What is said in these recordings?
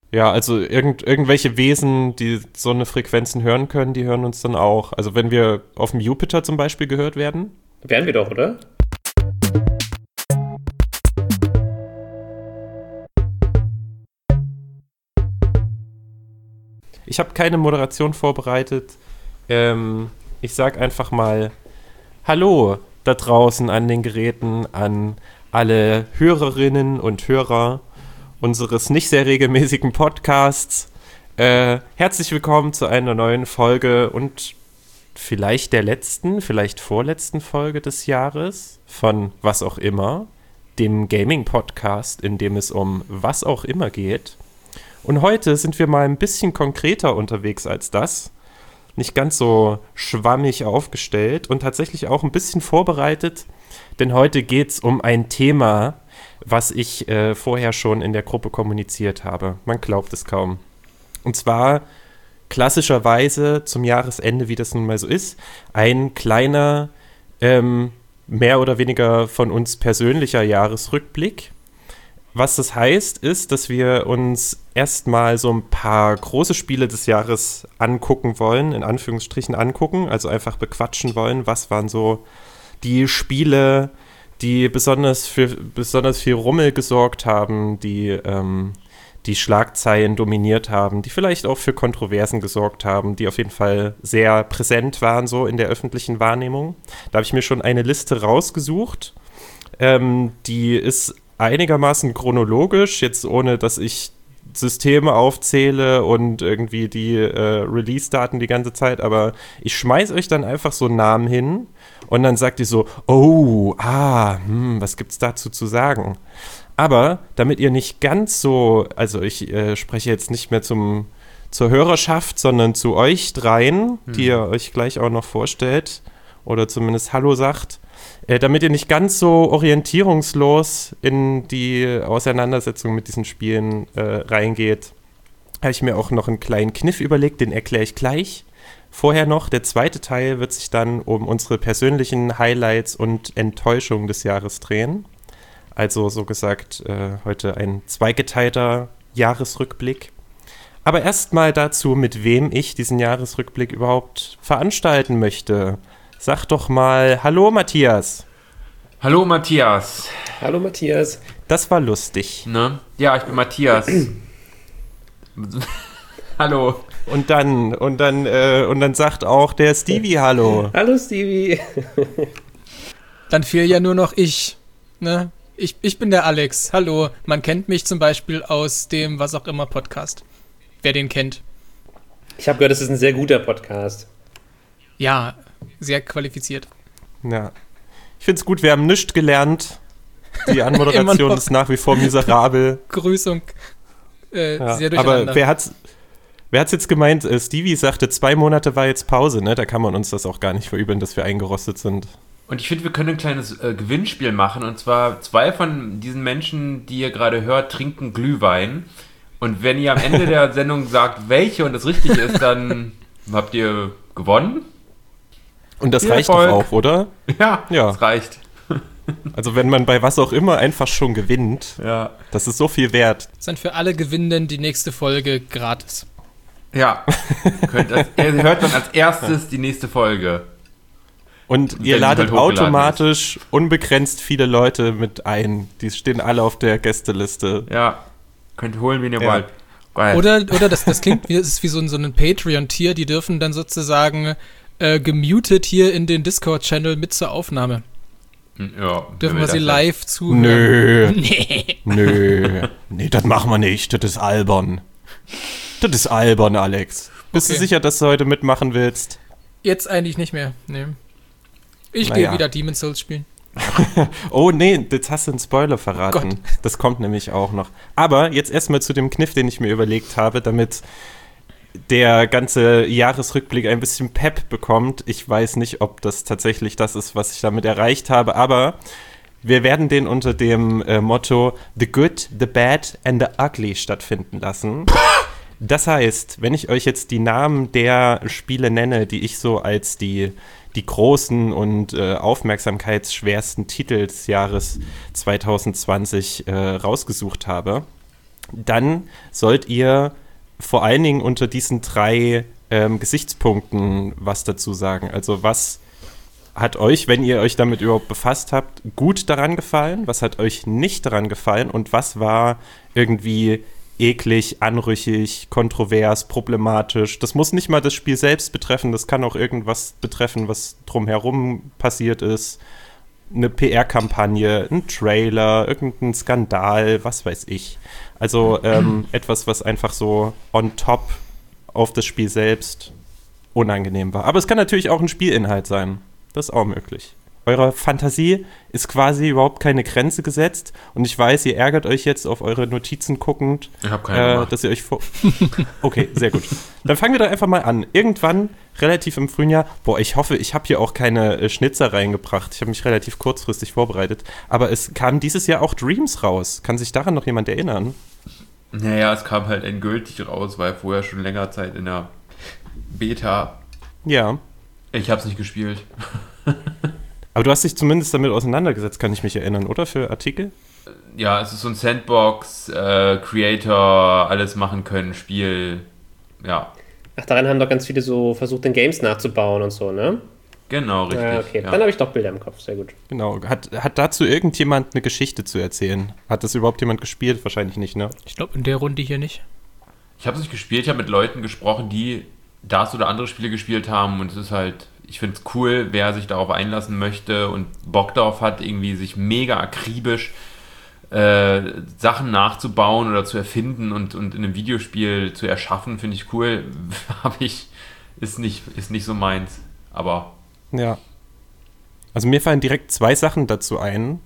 Ja, also irgendwelche Wesen, die so eine Frequenzen hören können, die hören uns dann auch. Also wenn wir auf dem Jupiter zum Beispiel gehört werden. Wären wir doch, oder? Ich habe keine Moderation vorbereitet. Ich sag einfach mal Hallo da draußen an den Geräten, an alle Hörerinnen und Hörer unseres nicht sehr regelmäßigen Podcasts. Herzlich willkommen zu einer neuen Folge und vielleicht der letzten, vielleicht vorletzten Folge des Jahres von Was auch immer, dem Gaming-Podcast, in dem es um was auch immer geht. Und heute sind wir mal ein bisschen konkreter unterwegs als das. Nicht ganz so schwammig aufgestellt und tatsächlich auch ein bisschen vorbereitet, denn heute geht es um ein Thema, was ich vorher schon in der Gruppe kommuniziert habe. Man glaubt es kaum. Und zwar klassischerweise zum Jahresende, wie das nun mal so ist, ein kleiner, mehr oder weniger von uns persönlicher Jahresrückblick. Was das heißt, ist, dass wir uns erstmal so ein paar große Spiele des Jahres angucken wollen, in Anführungsstrichen angucken, also einfach bequatschen wollen, was waren so die Spiele, die besonders viel Rummel gesorgt haben, die die Schlagzeilen dominiert haben, die vielleicht auch für Kontroversen gesorgt haben, die auf jeden Fall sehr präsent waren so in der öffentlichen Wahrnehmung. Da habe ich mir schon eine Liste rausgesucht, die ist einigermaßen chronologisch, jetzt ohne, dass ich Systeme aufzähle und irgendwie die Release-Daten die ganze Zeit, aber ich schmeiß euch dann einfach so Namen hin und dann sagt ihr so, was gibt's dazu zu sagen? Aber damit ihr nicht ganz so, also ich spreche jetzt nicht mehr zur Hörerschaft, sondern zu euch dreien, die ihr euch gleich auch noch vorstellt oder zumindest Hallo sagt, damit ihr nicht ganz so orientierungslos in die Auseinandersetzung mit diesen Spielen reingeht, habe ich mir auch noch einen kleinen Kniff überlegt, den erkläre ich gleich. Vorher noch, der zweite Teil wird sich dann um unsere persönlichen Highlights und Enttäuschungen des Jahres drehen. Also so gesagt, heute ein zweigeteilter Jahresrückblick. Aber erstmal dazu, mit wem ich diesen Jahresrückblick überhaupt veranstalten möchte. Sag doch mal, hallo Matthias. Hallo Matthias. Hallo Matthias. Das war lustig. Ne? Ja, ich bin Matthias. Hallo. Und dann sagt auch der Stevie Hallo. Hallo Stevie. Dann fehl ja nur noch ich. Ne? Ich bin der Alex. Hallo. Man kennt mich zum Beispiel aus dem Was auch immer Podcast. Wer den kennt. Ich habe gehört, es ist ein sehr guter Podcast. Ja, sehr qualifiziert. Ja. Ich finde es gut, wir haben nichts gelernt. Die Anmoderation ist nach wie vor miserabel. Grüßung. Sehr durcheinander. Aber wer hat's jetzt gemeint? Stevie sagte, 2 Monate war jetzt Pause, ne? Da kann man uns das auch gar nicht verübeln, dass wir eingerostet sind. Und ich finde, wir können ein kleines Gewinnspiel machen. Und zwar 2 von diesen Menschen, die ihr gerade hört, trinken Glühwein. Und wenn ihr am Ende der Sendung sagt, welche und das richtig ist, dann habt ihr gewonnen. Und das Viel reicht Erfolg. doch auch, oder? Ja, Ja. das reicht. Also wenn man bei was auch immer einfach schon gewinnt, Ja. das ist so viel wert. Das sind für alle Gewinnenden die nächste Folge gratis. Ja. Ihr hört dann als erstes die nächste Folge. Und Wenn ihr sie ladet halt hochgeladen automatisch unbegrenzt viele Leute mit ein. Die stehen alle auf der Gästeliste. Ja. Könnt holen, wen ihr Ja. wollt. Geil. Oder das klingt wie, das ist wie so ein Patreon-Tier, die dürfen dann sozusagen gemutet hier in den Discord-Channel mit zur Aufnahme. Ja, Dürfen wir das sie ja. live zuhören? Nö. Nee. Nee, das machen wir nicht. Das ist albern. Das ist albern, Alex. Bist du Okay. sicher, dass du heute mitmachen willst? Jetzt eigentlich nicht mehr. Nee. Ich Naja. gehe wieder Demon's Souls spielen. Oh nee, jetzt hast du einen Spoiler verraten. Gott. Das kommt nämlich auch noch. Aber jetzt erstmal zu dem Kniff, den ich mir überlegt habe, damit der ganze Jahresrückblick ein bisschen Pep bekommt. Ich weiß nicht, ob das tatsächlich das ist, was ich damit erreicht habe, aber wir werden den unter dem Motto The Good, The Bad and The Ugly stattfinden lassen. Das heißt, wenn ich euch jetzt die Namen der Spiele nenne, die ich so als die großen und aufmerksamkeitsschwersten Titel des Jahres 2020 rausgesucht habe, dann sollt ihr vor allen Dingen unter diesen 3 Gesichtspunkten was dazu sagen. Also was hat euch, wenn ihr euch damit überhaupt befasst habt, gut daran gefallen? Was hat euch nicht daran gefallen? Und was war irgendwie eklig, anrüchig, kontrovers, problematisch? Das muss nicht mal das Spiel selbst betreffen, das kann auch irgendwas betreffen, was drumherum passiert ist. Eine PR-Kampagne, ein Trailer, irgendein Skandal, was weiß ich. Also etwas, was einfach so on top auf das Spiel selbst unangenehm war. Aber es kann natürlich auch ein Spielinhalt sein. Das ist auch möglich. Eurer Fantasie ist quasi überhaupt keine Grenze gesetzt. Und ich weiß, ihr ärgert euch jetzt auf eure Notizen guckend. Ich habe keine gemacht. Dass ihr euch Okay, sehr gut. Dann fangen wir doch einfach mal an. Irgendwann, relativ im Frühjahr, ich hoffe, ich habe hier auch keine Schnitzer reingebracht. Ich habe mich relativ kurzfristig vorbereitet. Aber es kam dieses Jahr auch Dreams raus. Kann sich daran noch jemand erinnern? Naja, es kam halt endgültig raus, weil vorher schon länger Zeit in der Beta. Ja. Ich habe es nicht gespielt. Aber du hast dich zumindest damit auseinandergesetzt, kann ich mich erinnern, oder? Für Artikel? Ja, es ist so ein Sandbox, Creator, alles machen können, Spiel, ja. Ach, daran haben doch ganz viele so versucht, den Games nachzubauen und so, ne? Genau, richtig. Okay, ja. Dann habe ich doch Bilder im Kopf, sehr gut. Genau. Hat dazu irgendjemand eine Geschichte zu erzählen? Hat das überhaupt jemand gespielt? Wahrscheinlich nicht, ne? Ich glaube, in der Runde hier nicht. Ich habe es nicht gespielt, ich habe mit Leuten gesprochen, die das oder andere Spiele gespielt haben und es ist halt, ich finde es cool, wer sich darauf einlassen möchte und Bock darauf hat, irgendwie sich mega akribisch Sachen nachzubauen oder zu erfinden und in einem Videospiel zu erschaffen, finde ich cool. Ist nicht so meins, aber... Ja. Also mir fallen direkt 2 Sachen dazu ein,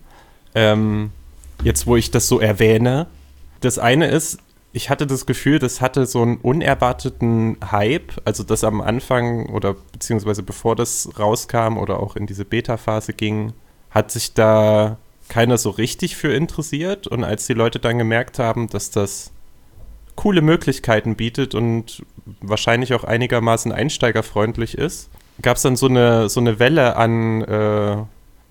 jetzt wo ich das so erwähne. Das eine ist, ich hatte das Gefühl, das hatte so einen unerwarteten Hype, also das am Anfang oder beziehungsweise bevor das rauskam oder auch in diese Beta-Phase ging, hat sich da keiner so richtig für interessiert. Und als die Leute dann gemerkt haben, dass das coole Möglichkeiten bietet und wahrscheinlich auch einigermaßen einsteigerfreundlich ist, gab es dann so eine Welle an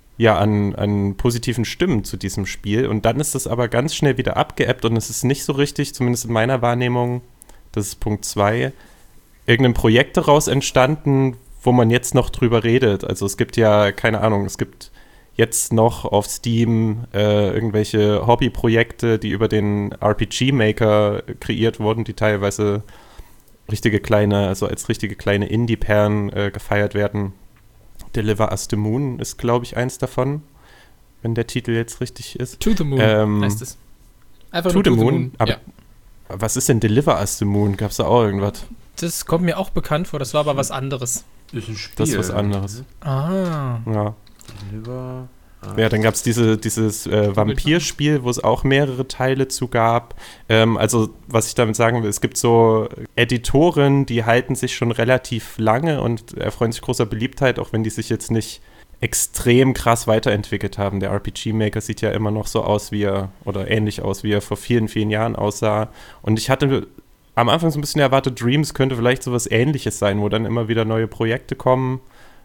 positiven Stimmen zu diesem Spiel. Und dann ist das aber ganz schnell wieder abgeebbt und es ist nicht so richtig, zumindest in meiner Wahrnehmung, das ist Punkt 2, irgendein Projekt daraus entstanden, wo man jetzt noch drüber redet. Also es gibt ja, keine Ahnung, es gibt jetzt noch auf Steam irgendwelche Hobbyprojekte, die über den RPG-Maker kreiert wurden, die teilweise als richtige kleine Indie-Perlen gefeiert werden. Deliver Us the Moon ist, glaube ich, eins davon, wenn der Titel jetzt richtig ist. To the Moon heißt es. Einfach To the Moon? Aber was ist denn Deliver Us the Moon? Gab es da auch irgendwas? Das kommt mir auch bekannt vor, das war aber was anderes. Ist ein Spiel. Das ist was anderes. Ah. Ja. Ja, dann gab es dieses Vampirspiel, wo es auch mehrere Teile zu gab. Also, was ich damit sagen will, es gibt so Editoren, die halten sich schon relativ lange und erfreuen sich großer Beliebtheit, auch wenn die sich jetzt nicht extrem krass weiterentwickelt haben. Der RPG-Maker sieht ja immer noch so aus, oder ähnlich aus, wie er vor vielen, vielen Jahren aussah. Und ich hatte am Anfang so ein bisschen erwartet, Dreams könnte vielleicht sowas Ähnliches sein, wo dann immer wieder neue Projekte kommen,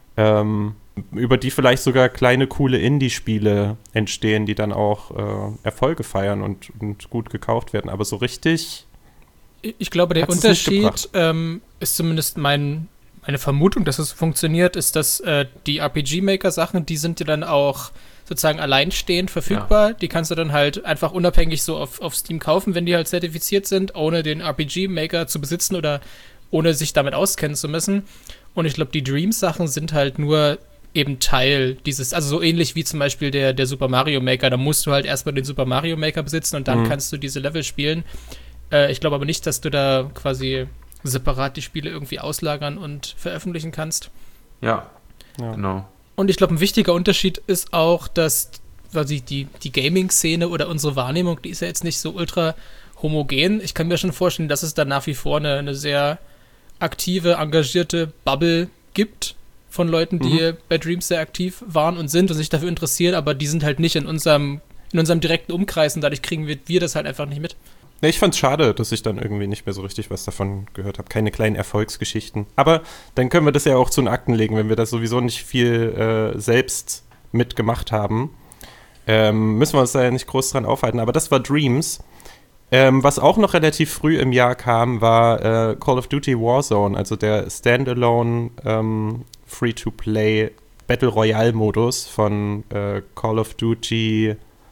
über die vielleicht sogar kleine, coole Indie-Spiele entstehen, die dann auch Erfolge feiern und gut gekauft werden. Aber so richtig... Ich glaube, der Unterschied ist zumindest meine Vermutung, dass es funktioniert, ist, dass die RPG-Maker-Sachen, die sind ja dann auch sozusagen alleinstehend verfügbar. Ja. Die kannst du dann halt einfach unabhängig so auf Steam kaufen, wenn die halt zertifiziert sind, ohne den RPG-Maker zu besitzen oder ohne sich damit auskennen zu müssen. Und ich glaube, die Dreams-Sachen sind halt nur eben Teil dieses, also so ähnlich wie zum Beispiel der Super Mario Maker, da musst du halt erstmal den Super Mario Maker besitzen und dann kannst du diese Level spielen. Ich glaube aber nicht, dass du da quasi separat die Spiele irgendwie auslagern und veröffentlichen kannst. Ja. Genau. Und ich glaube, ein wichtiger Unterschied ist auch, dass quasi die Gaming-Szene oder unsere Wahrnehmung, die ist ja jetzt nicht so ultra homogen. Ich kann mir schon vorstellen, dass es da nach wie vor eine sehr aktive, engagierte Bubble gibt von Leuten, die bei Dreams sehr aktiv waren und sind und sich dafür interessieren, aber die sind halt nicht in unserem direkten Umkreis und dadurch kriegen wir das halt einfach nicht mit. Ja, ich fand's schade, dass ich dann irgendwie nicht mehr so richtig was davon gehört habe. Keine kleinen Erfolgsgeschichten. Aber dann können wir das ja auch zu den Akten legen, wenn wir das sowieso nicht viel selbst mitgemacht haben. Müssen wir uns da ja nicht groß dran aufhalten. Aber das war Dreams. Was auch noch relativ früh im Jahr kam, war Call of Duty Warzone, also der Standalone Free-to-Play Battle Royale-Modus von Call of Duty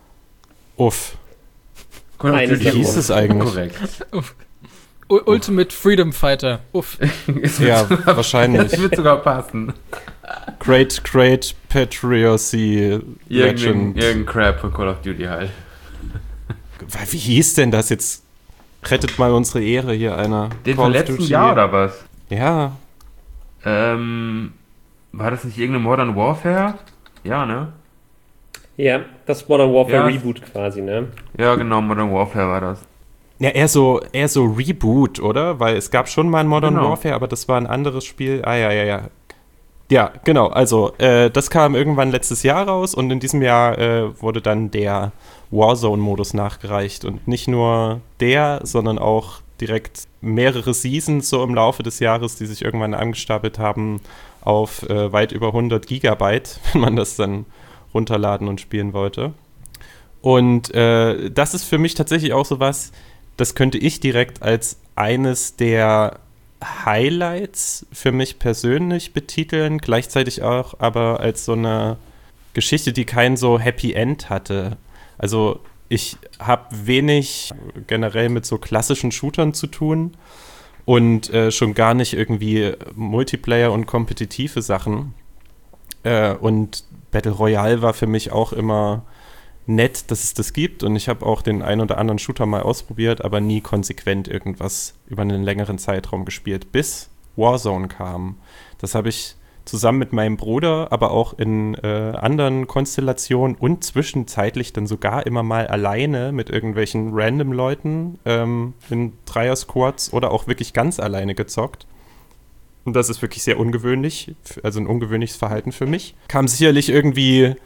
Wie hieß es eigentlich? Korrekt. Ultimate Freedom Fighter. Ja, wahrscheinlich. Das wird sogar passen. Great Patriocy Legend. Irgendein Crap von Call of Duty halt. Wie hieß denn das jetzt? Rettet mal unsere Ehre hier einer. Den vom letzten Jahr oder was? Ja. War das nicht irgendeine Modern Warfare? Ja, ne? Ja, das Modern Warfare Ja. Reboot quasi, ne? Ja, genau, Modern Warfare war das. Ja, eher so Reboot, oder? Weil es gab schon mal ein Modern Genau. Warfare, aber das war ein anderes Spiel. Ja. Ja, genau. Also, das kam irgendwann letztes Jahr raus und in diesem Jahr wurde dann der Warzone-Modus nachgereicht. Und nicht nur der, sondern auch direkt mehrere Seasons so im Laufe des Jahres, die sich irgendwann angestapelt haben auf weit über 100 Gigabyte, wenn man das dann runterladen und spielen wollte. Und das ist für mich tatsächlich auch sowas, das könnte ich direkt als eines der Highlights für mich persönlich betiteln, gleichzeitig auch aber als so eine Geschichte, die kein so Happy End hatte. Also ich habe wenig generell mit so klassischen Shootern zu tun und schon gar nicht irgendwie Multiplayer und kompetitive Sachen. Und Battle Royale war für mich auch immer nett, dass es das gibt und ich habe auch den ein oder anderen Shooter mal ausprobiert, aber nie konsequent irgendwas über einen längeren Zeitraum gespielt, bis Warzone kam. Das habe ich zusammen mit meinem Bruder, aber auch in anderen Konstellationen und zwischenzeitlich dann sogar immer mal alleine mit irgendwelchen random Leuten in Dreier-Squads oder auch wirklich ganz alleine gezockt. Und das ist wirklich sehr ungewöhnlich, also ein ungewöhnliches Verhalten für mich. Kam sicherlich irgendwie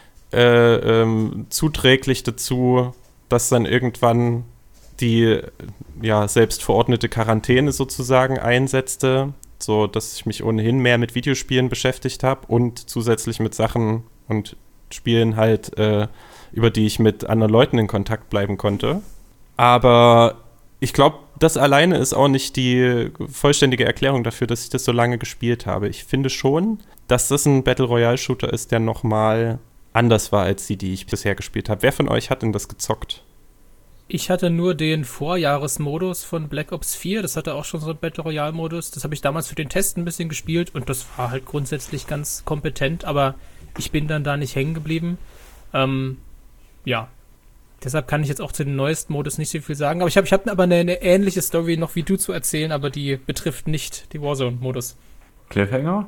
zuträglich dazu, dass dann irgendwann die selbst verordnete Quarantäne sozusagen einsetzte, so dass ich mich ohnehin mehr mit Videospielen beschäftigt habe und zusätzlich mit Sachen und Spielen halt, über die ich mit anderen Leuten in Kontakt bleiben konnte. Aber ich glaube, das alleine ist auch nicht die vollständige Erklärung dafür, dass ich das so lange gespielt habe. Ich finde schon, dass das ein Battle Royale Shooter ist, der nochmal anders war als die ich bisher gespielt habe. Wer von euch hat denn das gezockt? Ich hatte nur den Vorjahresmodus von Black Ops 4, das hatte auch schon so einen Battle Royale-Modus. Das habe ich damals für den Test ein bisschen gespielt und das war halt grundsätzlich ganz kompetent, aber ich bin dann da nicht hängen geblieben. Deshalb kann ich jetzt auch zu dem neuesten Modus nicht so viel sagen. Aber ich hab aber eine ähnliche Story noch wie du zu erzählen, aber die betrifft nicht die Warzone-Modus. Cliffhanger?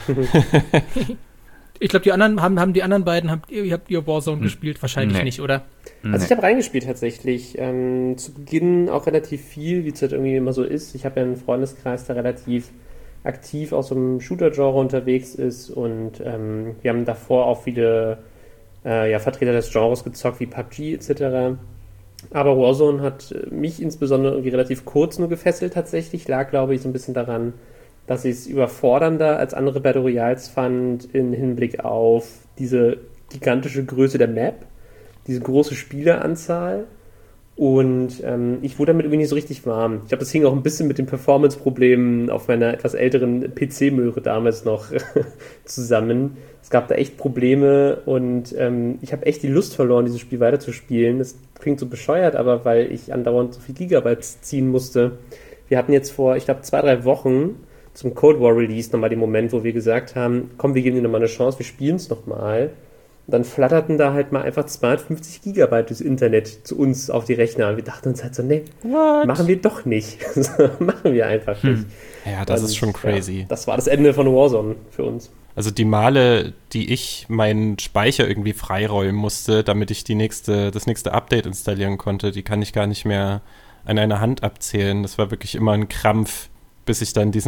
Ich glaube, die anderen habt ihr Warzone gespielt? Wahrscheinlich nicht, oder? Also ich habe reingespielt tatsächlich. Zu Beginn auch relativ viel, wie es halt irgendwie immer so ist. Ich habe ja einen Freundeskreis, der relativ aktiv aus so einem Shooter-Genre unterwegs ist und wir haben davor auch viele Vertreter des Genres gezockt, wie PUBG etc. Aber Warzone hat mich insbesondere irgendwie relativ kurz nur gefesselt tatsächlich. Lag, glaube ich, so ein bisschen daran, dass ich es überfordernder als andere Battle Royales fand im Hinblick auf diese gigantische Größe der Map, diese große Spieleranzahl und ich wurde damit irgendwie nicht so richtig warm. Ich glaube, das hing auch ein bisschen mit den Performance-Problemen auf meiner etwas älteren PC-Möhre damals noch zusammen. Es gab da echt Probleme und ich habe echt die Lust verloren, dieses Spiel weiterzuspielen. Das klingt so bescheuert, aber weil ich andauernd so viel Gigabyte ziehen musste. Wir hatten jetzt vor, ich glaube, 2-3 Wochen zum Cold War Release nochmal den Moment, wo wir gesagt haben, komm, wir geben dir nochmal eine Chance, wir spielen es nochmal. Und dann flatterten da halt mal einfach 250 Gigabyte durchs Internet zu uns auf die Rechner. Und wir dachten uns halt so, nee, machen wir doch nicht. Machen wir einfach nicht. Ja, das ist schon crazy. Ja, das war das Ende von Warzone für uns. Also die Male, die ich meinen Speicher irgendwie freiräumen musste, damit ich das nächste Update installieren konnte, die kann ich gar nicht mehr an einer Hand abzählen. Das war wirklich immer ein Krampf, bis ich dann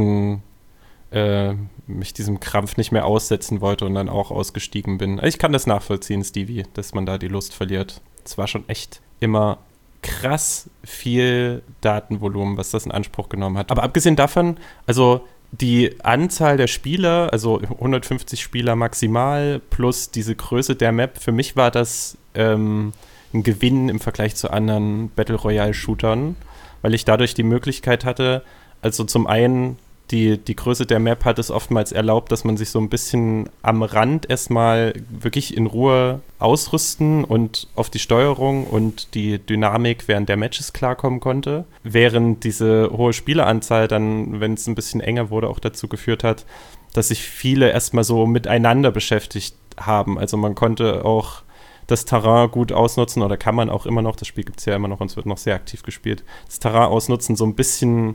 mich diesem Krampf nicht mehr aussetzen wollte und dann auch ausgestiegen bin. Ich kann das nachvollziehen, Stevie, dass man da die Lust verliert. Es war schon echt immer krass viel Datenvolumen, was das in Anspruch genommen hat. Aber abgesehen davon, also die Anzahl der Spieler, also 150 Spieler maximal plus diese Größe der Map, für mich war das ein Gewinn im Vergleich zu anderen Battle-Royale-Shootern, weil ich dadurch die Möglichkeit hatte, also zum einen die Größe der Map hat es oftmals erlaubt, dass man sich so ein bisschen am Rand erstmal wirklich in Ruhe ausrüsten und auf die Steuerung und die Dynamik während der Matches klarkommen konnte, während diese hohe Spieleranzahl dann, wenn es ein bisschen enger wurde, auch dazu geführt hat, dass sich viele erstmal so miteinander beschäftigt haben. Also man konnte auch das Terrain gut ausnutzen, oder kann man auch immer noch, das Spiel gibt es ja immer noch und es wird noch sehr aktiv gespielt, das Terrain ausnutzen, so ein bisschen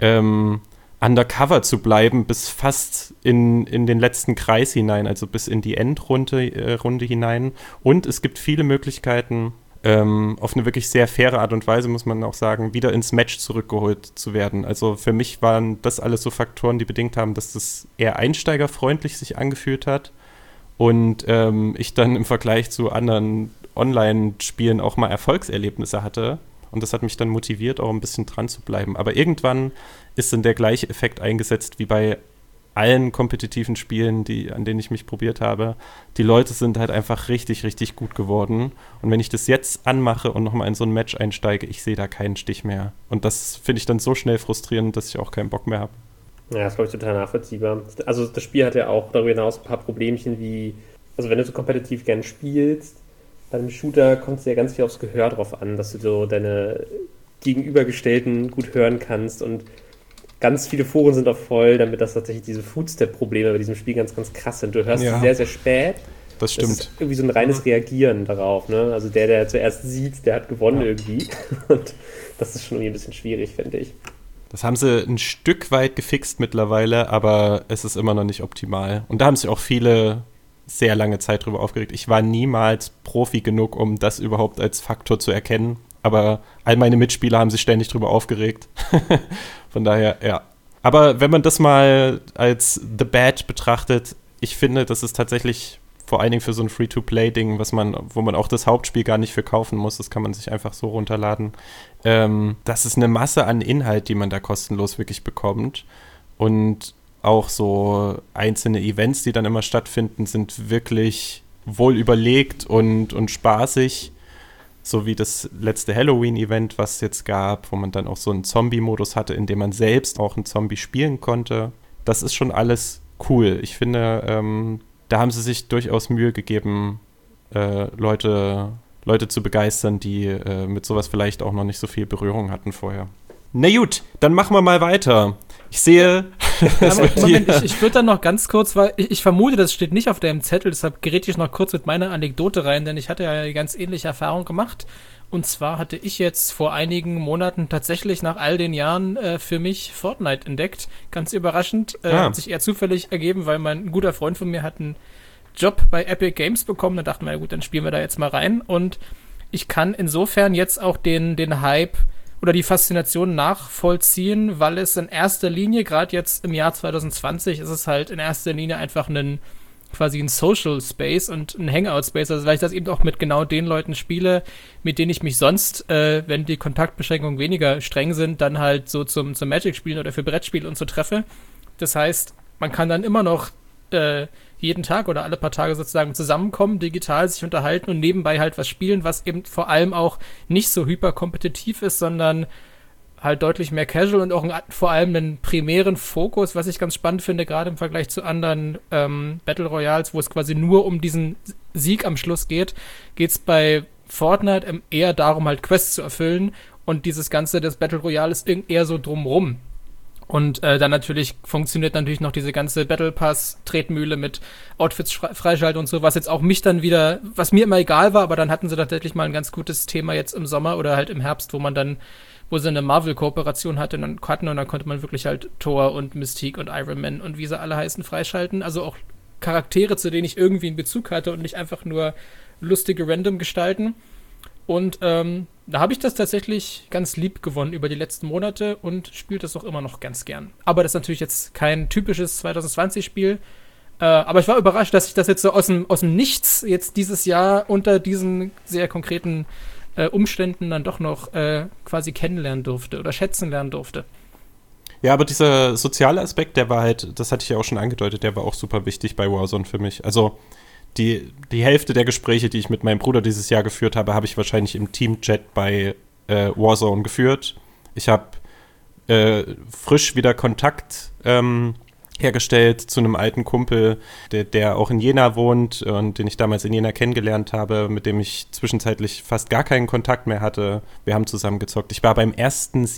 undercover zu bleiben, bis fast in den letzten Kreis hinein, also bis in die Endrunde Runde hinein. Und es gibt viele Möglichkeiten, auf eine wirklich sehr faire Art und Weise, muss man auch sagen, wieder ins Match zurückgeholt zu werden. Also für mich waren das alles so Faktoren, die bedingt haben, dass das eher einsteigerfreundlich sich angefühlt hat und ich dann im Vergleich zu anderen Online-Spielen auch mal Erfolgserlebnisse hatte. Und das hat mich dann motiviert, auch ein bisschen dran zu bleiben. Aber irgendwann ist dann der gleiche Effekt eingesetzt wie bei allen kompetitiven Spielen, an denen ich mich probiert habe. Die Leute sind halt einfach richtig, richtig gut geworden. Und wenn ich das jetzt anmache und nochmal in so ein Match einsteige, ich sehe da keinen Stich mehr. Und das finde ich dann so schnell frustrierend, dass ich auch keinen Bock mehr habe. Ja, das ist, glaube ich, total nachvollziehbar. Also das Spiel hat ja auch darüber hinaus ein paar Problemchen wie, also wenn du so kompetitiv gern spielst, bei einem Shooter kommt es ja ganz viel aufs Gehör drauf an, dass du so deine Gegenübergestellten gut hören kannst, und ganz viele Foren sind auch voll, damit das tatsächlich diese Footstep-Probleme bei diesem Spiel ganz, ganz krass sind. Du hörst sie sehr, sehr spät. Das stimmt. Das ist irgendwie so ein reines Reagieren darauf, ne? Also der zuerst sieht, der hat gewonnen irgendwie. Und das ist schon irgendwie ein bisschen schwierig, finde ich. Das haben sie ein Stück weit gefixt mittlerweile, aber es ist immer noch nicht optimal. Und da haben sich auch viele sehr lange Zeit drüber aufgeregt. Ich war niemals Profi genug, um das überhaupt als Faktor zu erkennen. Aber all meine Mitspieler haben sich ständig drüber aufgeregt. Von daher, ja. Aber wenn man das mal als The Bad betrachtet, ich finde, das ist tatsächlich vor allen Dingen für so ein Free-to-Play-Ding, wo man auch das Hauptspiel gar nicht für kaufen muss, das kann man sich einfach so runterladen. Das ist eine Masse an Inhalt, die man da kostenlos wirklich bekommt. Und auch so einzelne Events, die dann immer stattfinden, sind wirklich wohl überlegt und spaßig. So wie das letzte Halloween-Event, was es jetzt gab, wo man dann auch so einen Zombie-Modus hatte, in dem man selbst auch einen Zombie spielen konnte. Das ist schon alles cool. Ich finde, da haben sie sich durchaus Mühe gegeben, Leute zu begeistern, die mit sowas vielleicht auch noch nicht so viel Berührung hatten vorher. Na gut, dann machen wir mal weiter. Ich sehe... Moment, ich würde dann noch ganz kurz, weil ich vermute, das steht nicht auf deinem Zettel, deshalb gerät ich noch kurz mit meiner Anekdote rein, denn ich hatte ja eine ganz ähnliche Erfahrung gemacht. Und zwar hatte ich jetzt vor einigen Monaten tatsächlich nach all den Jahren für mich Fortnite entdeckt. Ganz überraschend. Hat sich eher zufällig ergeben, weil ein guter Freund von mir hat einen Job bei Epic Games bekommen. Da dachten wir, na gut, dann spielen wir da jetzt mal rein. Und ich kann insofern jetzt auch den Hype oder die Faszination nachvollziehen, weil es in erster Linie, gerade jetzt im Jahr 2020, ist es halt in erster Linie einfach quasi ein Social Space und ein Hangout Space, also weil ich das eben auch mit genau den Leuten spiele, mit denen ich mich sonst, wenn die Kontaktbeschränkungen weniger streng sind, dann halt so zum Magic spielen oder für Brettspiel und so treffe. Das heißt, man kann dann immer noch jeden Tag oder alle paar Tage sozusagen zusammenkommen, digital sich unterhalten und nebenbei halt was spielen, was eben vor allem auch nicht so hyperkompetitiv ist, sondern halt deutlich mehr casual und auch vor allem einen primären Fokus, was ich ganz spannend finde, gerade im Vergleich zu anderen Battle Royals, wo es quasi nur um diesen Sieg am Schluss geht es bei Fortnite eher darum, halt Quests zu erfüllen, und dieses Ganze, das Battle Royale ist eher so drumrum. Und dann funktioniert natürlich noch diese ganze Battle Pass-Tretmühle mit Outfits freischalten und so, was jetzt auch mich dann wieder, was mir immer egal war, aber dann hatten sie tatsächlich mal ein ganz gutes Thema jetzt im Sommer oder halt im Herbst, wo sie eine Marvel-Kooperation hatten und dann konnte man wirklich halt Thor und Mystique und Iron Man und wie sie alle heißen freischalten. Also auch Charaktere, zu denen ich irgendwie einen Bezug hatte und nicht einfach nur lustige Random gestalten. Und da habe ich das tatsächlich ganz lieb gewonnen über die letzten Monate und spiele das auch immer noch ganz gern. Aber das ist natürlich jetzt kein typisches 2020-Spiel. Aber ich war überrascht, dass ich das jetzt so aus dem Nichts jetzt dieses Jahr unter diesen sehr konkreten Umständen dann doch noch quasi kennenlernen durfte oder schätzen lernen durfte. Ja, aber dieser soziale Aspekt, der war halt, das hatte ich ja auch schon angedeutet, der war auch super wichtig bei Warzone für mich. Also die Hälfte der Gespräche, die ich mit meinem Bruder dieses Jahr geführt habe, habe ich wahrscheinlich im Team-Chat bei Warzone geführt. Ich habe frisch wieder Kontakt hergestellt zu einem alten Kumpel, der auch in Jena wohnt und den ich damals in Jena kennengelernt habe, mit dem ich zwischenzeitlich fast gar keinen Kontakt mehr hatte. Wir haben zusammen gezockt. Ich war beim ersten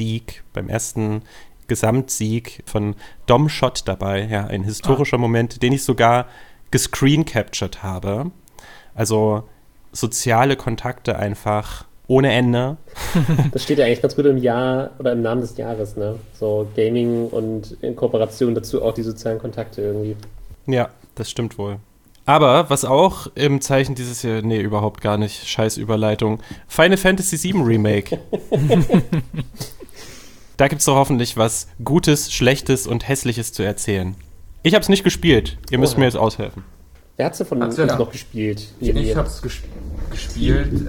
Gesamtsieg von Domshot dabei. Ja, ein historischer Moment, den ich sogar gescreen-captured habe. Also soziale Kontakte einfach ohne Ende. Das steht ja eigentlich ganz gut im Jahr oder im Namen des Jahres, ne? So Gaming und in Kooperation dazu auch die sozialen Kontakte irgendwie. Ja, das stimmt wohl. Aber was auch im Zeichen dieses Jahr, nee, überhaupt gar nicht, scheiß Überleitung, Final Fantasy VII Remake. Da gibt's doch hoffentlich was Gutes, Schlechtes und Hässliches zu erzählen. Ich hab's nicht gespielt, ihr müsst mir jetzt aushelfen. Wer hat's denn von uns noch gespielt? Ich hab's gespielt,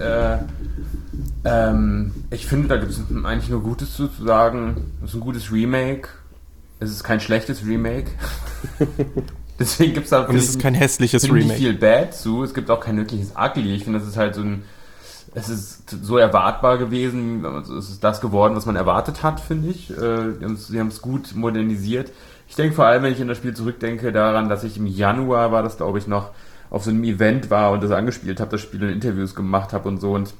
ich finde, da gibt es eigentlich nur Gutes zu sagen. Es ist ein gutes Remake. Es ist kein schlechtes Remake. Deswegen gibt es da kein hässliches Remake. Nicht viel Bad zu. Es gibt auch kein wirkliches Ugly. Ich finde, das ist halt es ist so erwartbar gewesen. Es ist das geworden, was man erwartet hat, finde ich. Sie haben es gut modernisiert. Ich denke vor allem, wenn ich an das Spiel zurückdenke, daran, dass ich im Januar war das, glaube ich, noch auf so einem Event war und das angespielt habe, das Spiel und Interviews gemacht habe und so und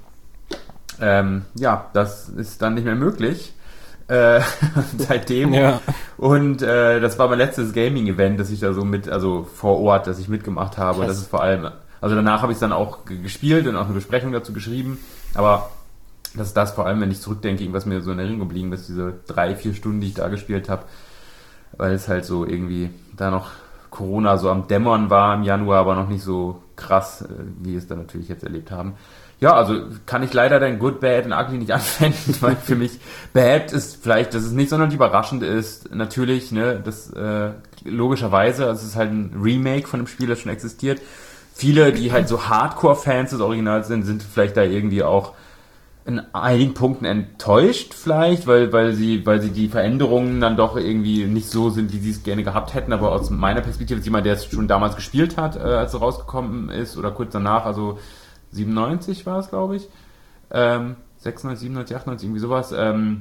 das ist dann nicht mehr möglich seitdem. Ja. Und das war mein letztes Gaming-Event, das ich da so vor Ort, das ich mitgemacht habe. Krass. Und das ist vor allem, also danach habe ich es dann auch gespielt und auch eine Besprechung dazu geschrieben. Aber das ist das vor allem, wenn ich zurückdenke, was mir so in Erinnerung geblieben ist, diese 3-4 Stunden, die ich da gespielt habe. Weil es halt so irgendwie da noch Corona so am Dämmern war im Januar, aber noch nicht so krass, wie wir es dann natürlich jetzt erlebt haben. Ja, also kann ich leider dein Good, Bad und Ugly nicht anwenden, weil für mich Bad ist vielleicht, dass es nicht sonderlich überraschend ist. Natürlich, ne, das logischerweise, also es ist halt ein Remake von einem Spiel, das schon existiert. Viele, die halt so Hardcore-Fans des Originals sind vielleicht da irgendwie auch in einigen Punkten enttäuscht vielleicht, weil sie die Veränderungen dann doch irgendwie nicht so sind, wie sie es gerne gehabt hätten, aber aus meiner Perspektive als jemand, der es schon damals gespielt hat, als es rausgekommen ist oder kurz danach, also 97 war es, glaube ich. 96, 97, 98, irgendwie sowas.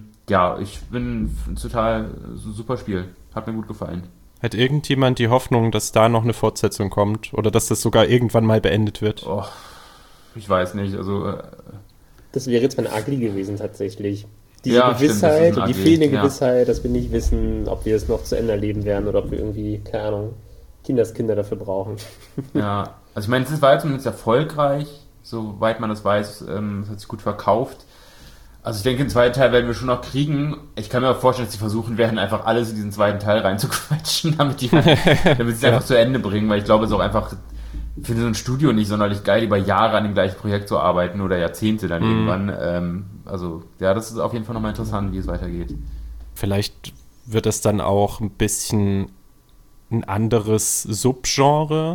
Ich bin total super Spiel. Hat mir gut gefallen. Hat irgendjemand die Hoffnung, dass da noch eine Fortsetzung kommt? Oder dass das sogar irgendwann mal beendet wird? Oh, ich weiß nicht. Also das wäre jetzt mein Ugly gewesen tatsächlich. Diese Gewissheit, die fehlende Gewissheit, dass wir nicht wissen, ob wir es noch zu Ende erleben werden oder ob wir irgendwie, keine Ahnung, Kinderskinder dafür brauchen. Ja, also ich meine, es war zumindest erfolgreich. Soweit man das weiß, es hat sich gut verkauft. Also ich denke, den zweiten Teil werden wir schon noch kriegen. Ich kann mir auch vorstellen, dass sie versuchen werden, einfach alles in diesen zweiten Teil reinzuquetschen, damit sie es einfach zu Ende bringen, weil ich glaube, es ist auch einfach für so ein Studio nicht sonderlich geil, über Jahre an dem gleichen Projekt zu arbeiten oder Jahrzehnte dann irgendwann. Das ist auf jeden Fall nochmal interessant, wie es weitergeht. Vielleicht wird es dann auch ein bisschen ein anderes Subgenre,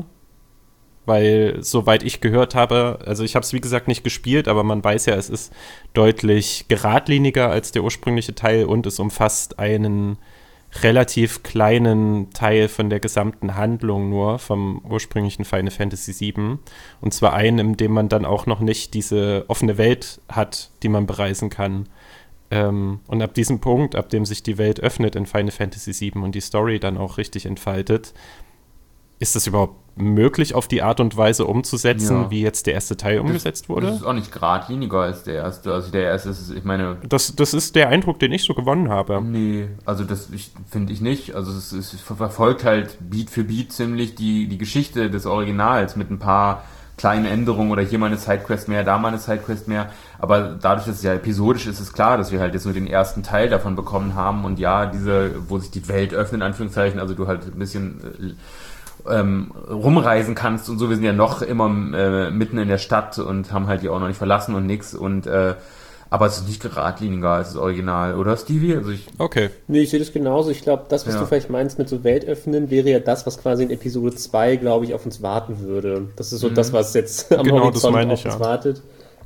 weil, soweit ich gehört habe, also ich habe es wie gesagt nicht gespielt, aber man weiß ja, es ist deutlich geradliniger als der ursprüngliche Teil und es umfasst einen relativ kleinen Teil von der gesamten Handlung nur vom ursprünglichen Final Fantasy VII. Und zwar einen, in dem man dann auch noch nicht diese offene Welt hat, die man bereisen kann. Und ab diesem Punkt, ab dem sich die Welt öffnet in Final Fantasy VII und die Story dann auch richtig entfaltet, ist das überhaupt möglich, auf die Art und Weise umzusetzen, wie jetzt der erste Teil umgesetzt wurde? Das ist auch nicht geradliniger als der erste. Also der erste ist, ich meine... Das ist der Eindruck, den ich so gewonnen habe. Nee, also das finde ich nicht. Also es verfolgt halt Beat für Beat ziemlich die Geschichte des Originals mit ein paar kleinen Änderungen oder hier mal eine Sidequest mehr, da mal eine Sidequest mehr. Aber dadurch, dass es ja episodisch ist, ist klar, dass wir halt jetzt nur den ersten Teil davon bekommen haben und wo sich die Welt öffnet, in Anführungszeichen, also du halt ein bisschen... rumreisen kannst und so. Wir sind ja noch immer mitten in der Stadt und haben halt die auch noch nicht verlassen und nix und aber es ist nicht geradliniger als das Original, oder Stevie? Also okay. Nee, ich sehe das genauso. Ich glaube, das, was du vielleicht meinst mit so Weltöffnen, wäre ja das, was quasi in Episode 2, glaube ich, auf uns warten würde. Das ist so das, was jetzt am Horizont auf uns wartet.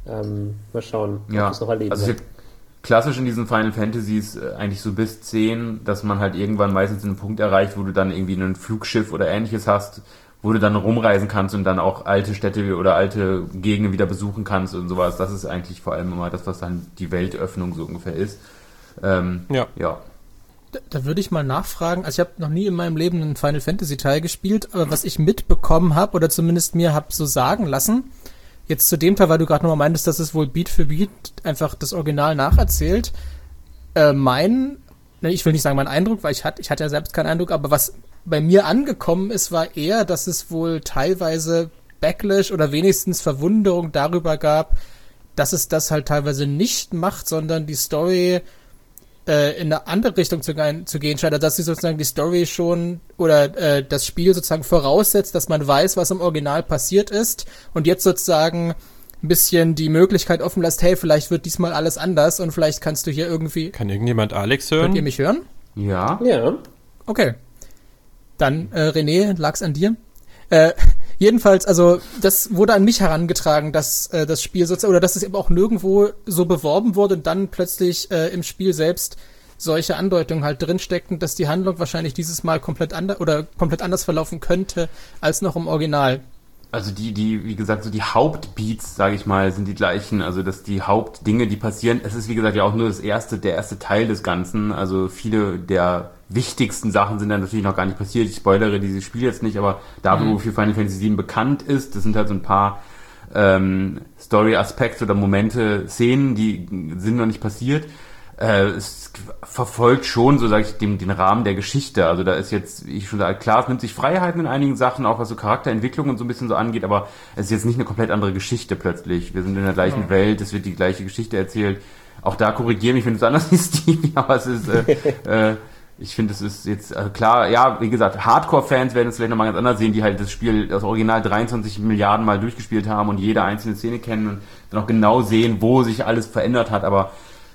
Mal schauen, ob wir es noch erleben. Also klassisch in diesen Final Fantasies eigentlich so bis 10, dass man halt irgendwann meistens einen Punkt erreicht, wo du dann irgendwie ein Flugschiff oder ähnliches hast, wo du dann rumreisen kannst und dann auch alte Städte oder alte Gegenden wieder besuchen kannst und sowas. Das ist eigentlich vor allem immer das, was dann die Weltöffnung so ungefähr ist. Ja. Da würde ich mal nachfragen, also ich habe noch nie in meinem Leben einen Final Fantasy Teil gespielt, aber was ich mitbekommen habe oder zumindest mir habe so sagen lassen, jetzt zu dem Teil, weil du gerade nochmal meintest, dass es wohl Beat für Beat einfach das Original nacherzählt, ich will nicht sagen mein Eindruck, weil ich hatte ja selbst keinen Eindruck, aber was bei mir angekommen ist, war eher, dass es wohl teilweise Backlash oder wenigstens Verwunderung darüber gab, dass es das halt teilweise nicht macht, sondern die Story in eine andere Richtung zu gehen scheint, also dass sie sozusagen die Story schon oder das Spiel sozusagen voraussetzt, dass man weiß, was im Original passiert ist und jetzt sozusagen ein bisschen die Möglichkeit offen lässt, hey, vielleicht wird diesmal alles anders und vielleicht kannst du hier irgendwie... Kann irgendjemand Alex hören? Könnt ihr mich hören? Ja. Ja. Okay. Dann, René, lag's an dir. Jedenfalls, also das wurde an mich herangetragen, dass das Spiel sozusagen, oder dass es eben auch nirgendwo so beworben wurde und dann plötzlich im Spiel selbst solche Andeutungen halt drinsteckten, dass die Handlung wahrscheinlich dieses Mal komplett anders verlaufen könnte als noch im Original. Also wie gesagt, so die Hauptbeats, sage ich mal, sind die gleichen. Also dass die Hauptdinge, die passieren, es ist wie gesagt ja auch nur der erste Teil des Ganzen. Also viele der wichtigsten Sachen sind dann natürlich noch gar nicht passiert. Ich spoilere dieses Spiel jetzt nicht, aber dafür, wofür Final Fantasy VII bekannt ist, das sind halt so ein paar Story-Aspekte oder Momente, Szenen, die sind noch nicht passiert. Es verfolgt schon, so sage ich, den Rahmen der Geschichte. Also da ist jetzt, wie ich schon sage, klar, es nimmt sich Freiheiten in einigen Sachen, auch was so Charakterentwicklung und so ein bisschen so angeht, aber es ist jetzt nicht eine komplett andere Geschichte plötzlich. Wir sind in der gleichen Welt, es wird die gleiche Geschichte erzählt. Auch da korrigiere mich, wenn du es anders siehst, Stevie, aber es ist, ich finde, es ist jetzt klar, ja, wie gesagt, Hardcore-Fans werden es vielleicht nochmal ganz anders sehen, die halt das Spiel, das Original 23 Milliarden Mal durchgespielt haben und jede einzelne Szene kennen und dann auch genau sehen, wo sich alles verändert hat, aber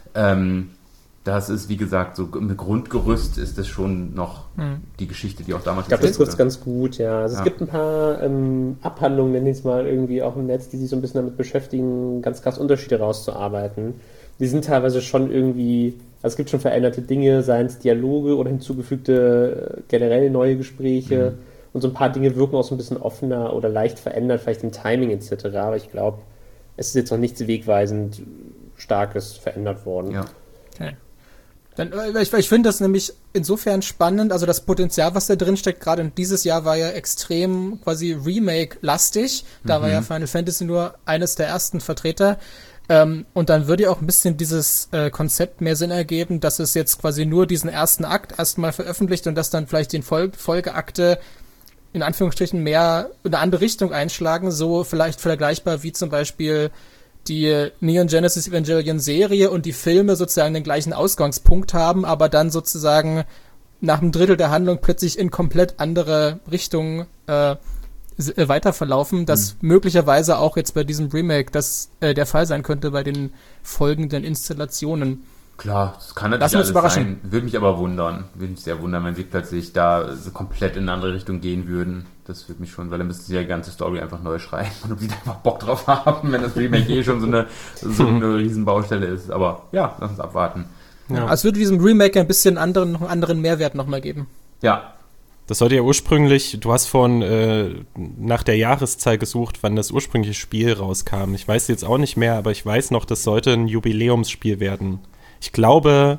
das ist, wie gesagt, so im Grundgerüst ist das schon noch die Geschichte, die auch damals... Ich glaube, das trifft es ganz gut, ja. Also es gibt ein paar Abhandlungen, nenne ich es mal, irgendwie auch im Netz, die sich so ein bisschen damit beschäftigen, ganz krass Unterschiede rauszuarbeiten. Die sind teilweise schon irgendwie... Also es gibt schon veränderte Dinge, seien es Dialoge oder hinzugefügte generell neue Gespräche. Und so ein paar Dinge wirken auch so ein bisschen offener oder leicht verändert, vielleicht im Timing etc. Aber ich glaube, es ist jetzt noch nichts wegweisend Starkes verändert worden. Ja. Okay. Dann, ich finde das nämlich insofern spannend, also das Potenzial, was da drin steckt, gerade in dieses Jahr war ja extrem quasi Remake-lastig. Da war ja Final Fantasy nur eines der ersten Vertreter. Und dann würde ja auch ein bisschen dieses Konzept mehr Sinn ergeben, dass es jetzt quasi nur diesen ersten Akt erstmal veröffentlicht und dass dann vielleicht die Folgeakte in Anführungsstrichen mehr in eine andere Richtung einschlagen, so vielleicht vergleichbar wie zum Beispiel die Neon Genesis Evangelion Serie und die Filme sozusagen den gleichen Ausgangspunkt haben, aber dann sozusagen nach einem Drittel der Handlung plötzlich in komplett andere Richtungen weiterverlaufen, das möglicherweise auch jetzt bei diesem Remake der Fall sein könnte bei den folgenden Installationen. Klar, das kann natürlich alles sein. Würde mich aber wundern. Würde mich sehr wundern, wenn sie plötzlich da so komplett in eine andere Richtung gehen würden. Das würde mich schon, weil dann müssten sie ja die ganze Story einfach neu schreiben und ob die da einfach Bock drauf haben, wenn das Remake schon so eine Riesenbaustelle ist. Aber ja, lass uns abwarten. Ja. Also es würde diesem Remake ein bisschen noch einen anderen Mehrwert nochmal geben. Ja. Das sollte ja ursprünglich, du hast vorhin nach der Jahreszahl gesucht, wann das ursprüngliche Spiel rauskam. Ich weiß jetzt auch nicht mehr, aber ich weiß noch, das sollte ein Jubiläumsspiel werden. Ich glaube,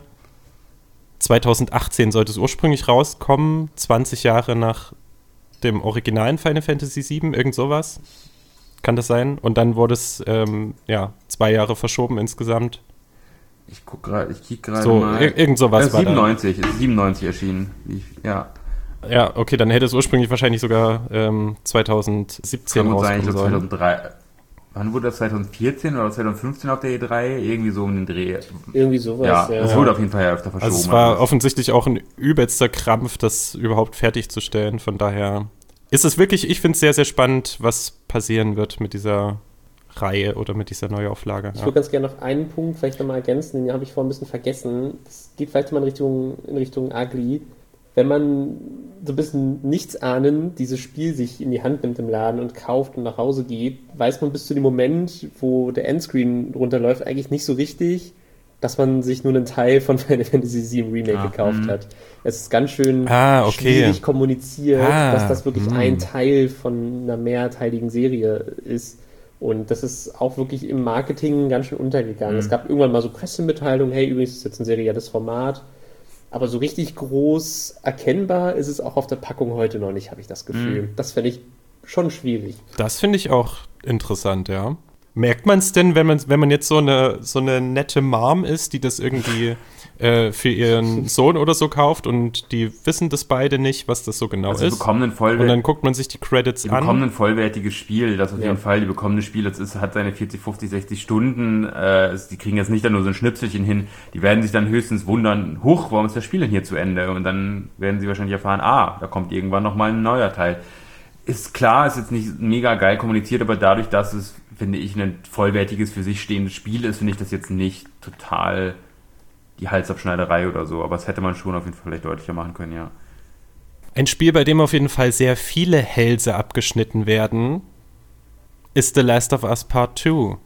2018 sollte es ursprünglich rauskommen, 20 Jahre nach dem originalen Final Fantasy VII, irgend sowas. Kann das sein? Und dann wurde es 2 Jahre verschoben insgesamt. Ich kick gerade so, mal. Irgend sowas war 97, ist 97 erschienen. Ja. Ja, okay, dann hätte es ursprünglich wahrscheinlich sogar 2017 rauskommen sollen. 2003. Wann wurde das? 2014 oder 2015 auf der E3? Irgendwie so um den Dreh. Irgendwie sowas, ja. Es wurde auf jeden Fall öfter verschoben. Also es war offensichtlich auch ein übelster Krampf, das überhaupt fertigzustellen. Von daher ist es wirklich, ich finde es sehr, sehr spannend, was passieren wird mit dieser Reihe oder mit dieser Neuauflage. Ich würde ganz gerne noch einen Punkt vielleicht nochmal ergänzen, den habe ich vorhin ein bisschen vergessen. Das geht vielleicht mal in Richtung Ugly. Wenn man so ein bisschen nichts ahnend dieses Spiel sich in die Hand nimmt im Laden und kauft und nach Hause geht, weiß man bis zu dem Moment, wo der Endscreen runterläuft, eigentlich nicht so richtig, dass man sich nur einen Teil von Final Fantasy VII Remake gekauft hat. Es ist ganz schön schwierig kommuniziert, dass das wirklich ein Teil von einer mehrteiligen Serie ist. Und das ist auch wirklich im Marketing ganz schön untergegangen. Es gab irgendwann mal so Pressemitteilungen, hey, übrigens ist jetzt ein serielles Format. Aber so richtig groß erkennbar ist es auch auf der Packung heute noch nicht, habe ich das Gefühl. Das fände ich schon schwierig. Das finde ich auch interessant, ja. Merkt man es denn, wenn man jetzt so eine nette Mom ist, die das irgendwie für ihren Sohn oder so kauft und die wissen das beide nicht, was das so genau ist? Und dann guckt man sich die Credits an. Die bekommen ein vollwertiges Spiel, das auf jeden Fall. Die bekommen ein Spiel, das hat seine 40, 50, 60 Stunden. Die kriegen jetzt nicht dann nur so ein Schnipselchen hin. Die werden sich dann höchstens wundern, warum ist das Spiel denn hier zu Ende? Und dann werden sie wahrscheinlich erfahren, da kommt irgendwann nochmal ein neuer Teil. Ist klar, ist jetzt nicht mega geil kommuniziert, aber dadurch, dass es, finde ich, ein vollwertiges, für sich stehendes Spiel ist, finde ich das jetzt nicht total die Halsabschneiderei oder so. Aber das hätte man schon auf jeden Fall vielleicht deutlicher machen können, ja. Ein Spiel, bei dem auf jeden Fall sehr viele Hälse abgeschnitten werden, ist The Last of Us Part 2.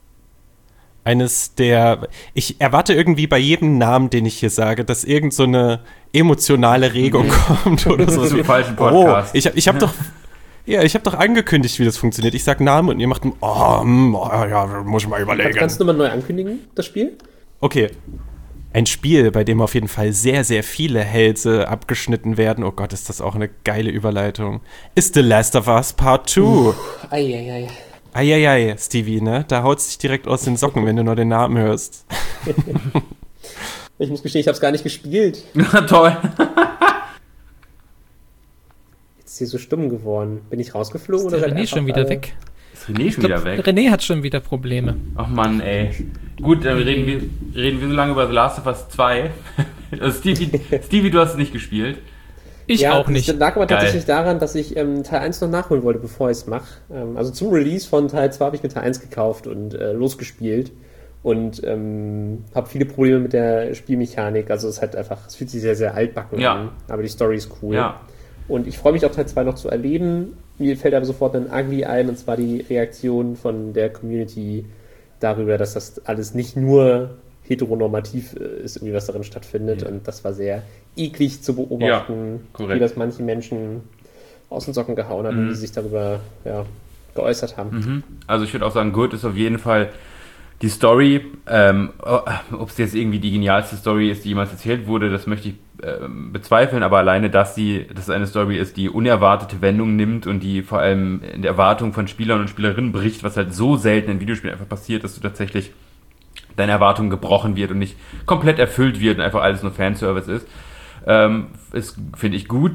Ich erwarte irgendwie bei jedem Namen, den ich hier sage, dass irgend so eine emotionale Regung kommt oder so. Zum falschen Podcast. Ich habe doch angekündigt, wie das funktioniert. Ich sag Namen und ihr macht muss ich mal überlegen. Kannst du nochmal neu ankündigen, das Spiel? Okay. Ein Spiel, bei dem auf jeden Fall sehr, sehr viele Hälse abgeschnitten werden. Oh Gott, ist das auch eine geile Überleitung. Ist The Last of Us Part 2. Eieiei, Stevie, ne? Da haut's dich direkt aus den Socken, wenn du nur den Namen hörst. Ich muss gestehen, ich hab's gar nicht gespielt. Toll. Jetzt ist hier so stumm geworden. Bin ich rausgeflogen ist oder René schon wieder weg? Ist René schon wieder weg? René hat schon wieder Probleme. Ach Mann, ey. Gut, dann reden wir so lange über The Last of Us 2. Stevie, du hast es nicht gespielt. Ich auch nicht. Das lag aber tatsächlich daran, dass ich Teil 1 noch nachholen wollte, bevor ich es mache. Also zum Release von Teil 2 habe ich mir Teil 1 gekauft und losgespielt. Und habe viele Probleme mit der Spielmechanik. Also es fühlt sich sehr, sehr altbacken an. Aber die Story ist cool. Ja. Und ich freue mich auch Teil 2 noch zu erleben. Mir fällt aber sofort ein Ugly ein, und zwar die Reaktion von der Community darüber, dass das alles nicht nur heteronormativ ist, irgendwie was darin stattfindet. Und das war sehr eklig zu beobachten, wie das manche Menschen aus den Socken gehauen hat und wie sie sich darüber geäußert haben. Also ich würde auch sagen, gut ist auf jeden Fall die Story. Ob es jetzt irgendwie die genialste Story ist, die jemals erzählt wurde, das möchte ich bezweifeln, aber alleine, dass es eine Story ist, die unerwartete Wendungen nimmt und die vor allem in der Erwartung von Spielern und Spielerinnen bricht, was halt so selten in Videospielen einfach passiert, dass du tatsächlich deine Erwartung gebrochen wird und nicht komplett erfüllt wird und einfach alles nur Fanservice ist, finde ich gut.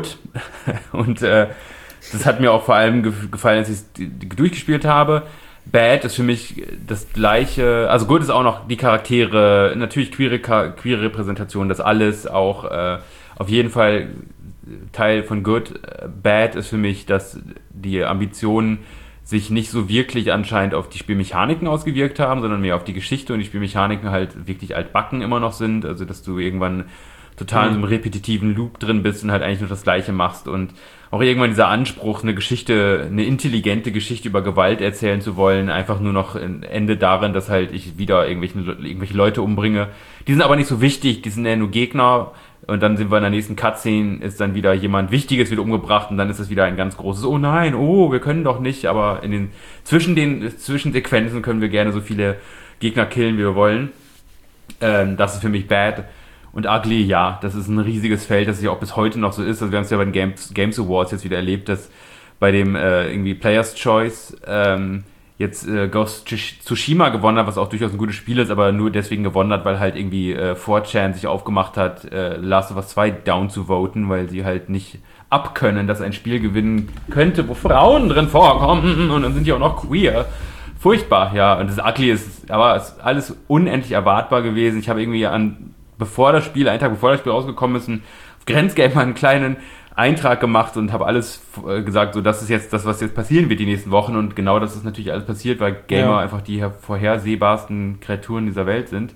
Und das hat mir auch vor allem gefallen, als ich es durchgespielt habe. Bad ist für mich das gleiche, also Good ist auch noch die Charaktere, natürlich queere Repräsentation, das alles auch auf jeden Fall Teil von Good. Bad ist für mich, dass die Ambitionen sich nicht so wirklich anscheinend auf die Spielmechaniken ausgewirkt haben, sondern mehr auf die Geschichte und die Spielmechaniken halt wirklich altbacken immer noch sind, also dass du irgendwann total in so einem repetitiven Loop drin bist und halt eigentlich nur das Gleiche machst und auch irgendwann dieser Anspruch, eine intelligente Geschichte über Gewalt erzählen zu wollen, einfach nur noch Ende darin, dass halt ich wieder irgendwelche Leute umbringe. Die sind aber nicht so wichtig, die sind ja nur Gegner und dann sind wir in der nächsten Cutscene, ist dann wieder jemand Wichtiges wird umgebracht und dann ist es wieder ein ganz großes, oh nein, wir können doch nicht, aber zwischen Sequenzen können wir gerne so viele Gegner killen, wie wir wollen. Das ist für mich Bad. Und Ugly, das ist ein riesiges Feld, das ja auch bis heute noch so ist. Also wir haben es ja bei den Games Awards jetzt wieder erlebt, dass bei dem irgendwie Player's Choice jetzt Ghost Tsushima gewonnen hat, was auch durchaus ein gutes Spiel ist, aber nur deswegen gewonnen hat, weil halt irgendwie 4chan sich aufgemacht hat, Last of Us 2 down zu voten, weil sie halt nicht abkönnen, dass ein Spiel gewinnen könnte, wo Frauen drin vorkommen und dann sind die auch noch queer. Furchtbar, ja. Und das Ugly ist alles unendlich erwartbar gewesen. Ich habe irgendwie einen Tag bevor das Spiel rausgekommen ist, auf Grenzgame einen kleinen Eintrag gemacht und habe alles gesagt, so das ist jetzt das, was jetzt passieren wird die nächsten Wochen und genau das ist natürlich alles passiert, weil Gamer einfach die vorhersehbarsten Kreaturen dieser Welt sind.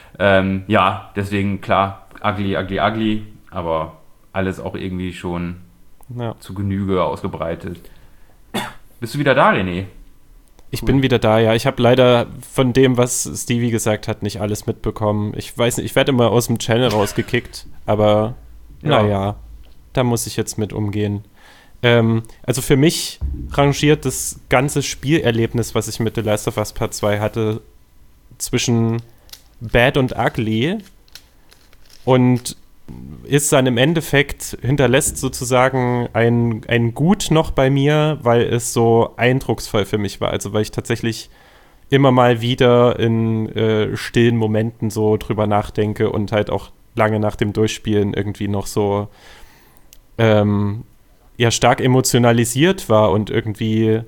Deswegen klar, ugly, aber alles auch irgendwie schon zu Genüge ausgebreitet. Bist du wieder da, René? Ich bin wieder da, ja. Ich habe leider von dem, was Stevie gesagt hat, nicht alles mitbekommen. Ich weiß nicht, ich werde immer aus dem Channel rausgekickt, aber naja, da muss ich jetzt mit umgehen. Also für mich rangiert das ganze Spielerlebnis, was ich mit The Last of Us Part 2 hatte, zwischen bad und ugly und ist dann im Endeffekt, hinterlässt sozusagen ein Gut noch bei mir, weil es so eindrucksvoll für mich war. Also weil ich tatsächlich immer mal wieder in stillen Momenten so drüber nachdenke und halt auch lange nach dem Durchspielen irgendwie noch so stark emotionalisiert war und irgendwie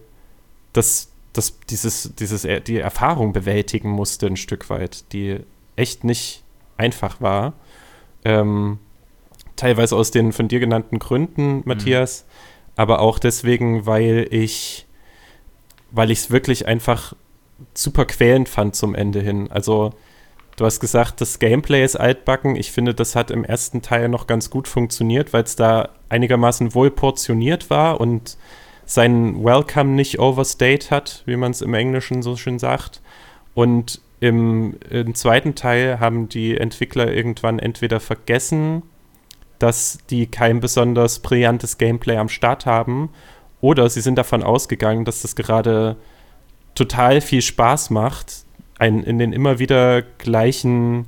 die Erfahrung bewältigen musste ein Stück weit, die echt nicht einfach war. Teilweise aus den von dir genannten Gründen, Matthias, aber auch deswegen, weil ich es wirklich einfach super quälend fand zum Ende hin. Also du hast gesagt, das Gameplay ist altbacken. Ich finde, das hat im ersten Teil noch ganz gut funktioniert, weil es da einigermaßen wohl portioniert war und seinen Welcome nicht overstayed hat, wie man es im Englischen so schön sagt. Und im zweiten Teil haben die Entwickler irgendwann entweder vergessen, dass die kein besonders brillantes Gameplay am Start haben, oder sie sind davon ausgegangen, dass das gerade total viel Spaß macht, in die immer wieder gleichen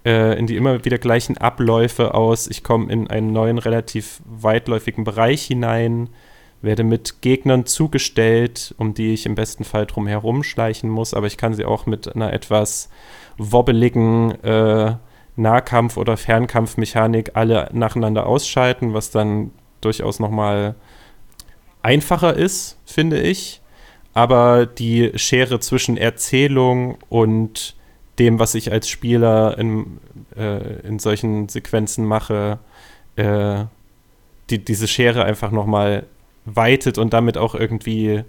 Abläufe aus. Ich komme in einen neuen, relativ weitläufigen Bereich hinein, werde mit Gegnern zugestellt, um die ich im besten Fall drum herum schleichen muss, aber ich kann sie auch mit einer etwas wobbeligen Nahkampf- oder Fernkampfmechanik alle nacheinander ausschalten, was dann durchaus nochmal einfacher ist, finde ich. Aber die Schere zwischen Erzählung und dem, was ich als Spieler in solchen Sequenzen mache, diese Schere einfach nochmal weitet und damit auch irgendwie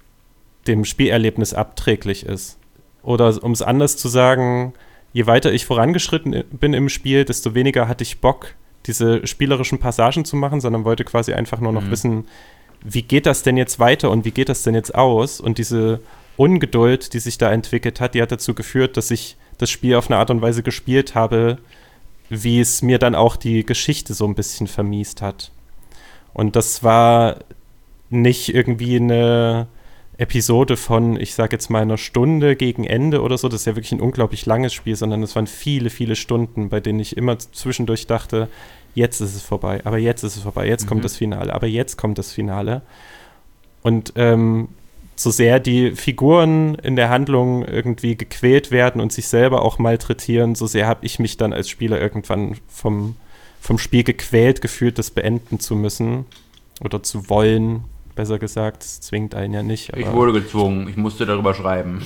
dem Spielerlebnis abträglich ist. Oder um es anders zu sagen, je weiter ich vorangeschritten bin im Spiel, desto weniger hatte ich Bock, diese spielerischen Passagen zu machen, sondern wollte quasi einfach nur noch wissen, wie geht das denn jetzt weiter und wie geht das denn jetzt aus? Und diese Ungeduld, die sich da entwickelt hat, die hat dazu geführt, dass ich das Spiel auf eine Art und Weise gespielt habe, wie es mir dann auch die Geschichte so ein bisschen vermiest hat. Und das war nicht irgendwie eine Episode von, ich sag jetzt mal, einer Stunde gegen Ende oder so. Das ist ja wirklich ein unglaublich langes Spiel, sondern es waren viele, viele Stunden, bei denen ich immer zwischendurch dachte, jetzt ist es vorbei, aber jetzt ist es vorbei, jetzt kommt das Finale, aber jetzt kommt das Finale. Und so sehr die Figuren in der Handlung irgendwie gequält werden und sich selber auch malträtieren, so sehr habe ich mich dann als Spieler irgendwann vom Spiel gequält gefühlt, das beenden zu müssen oder zu wollen, besser gesagt. Das zwingt einen ja nicht. Ich wurde gezwungen, ich musste darüber schreiben.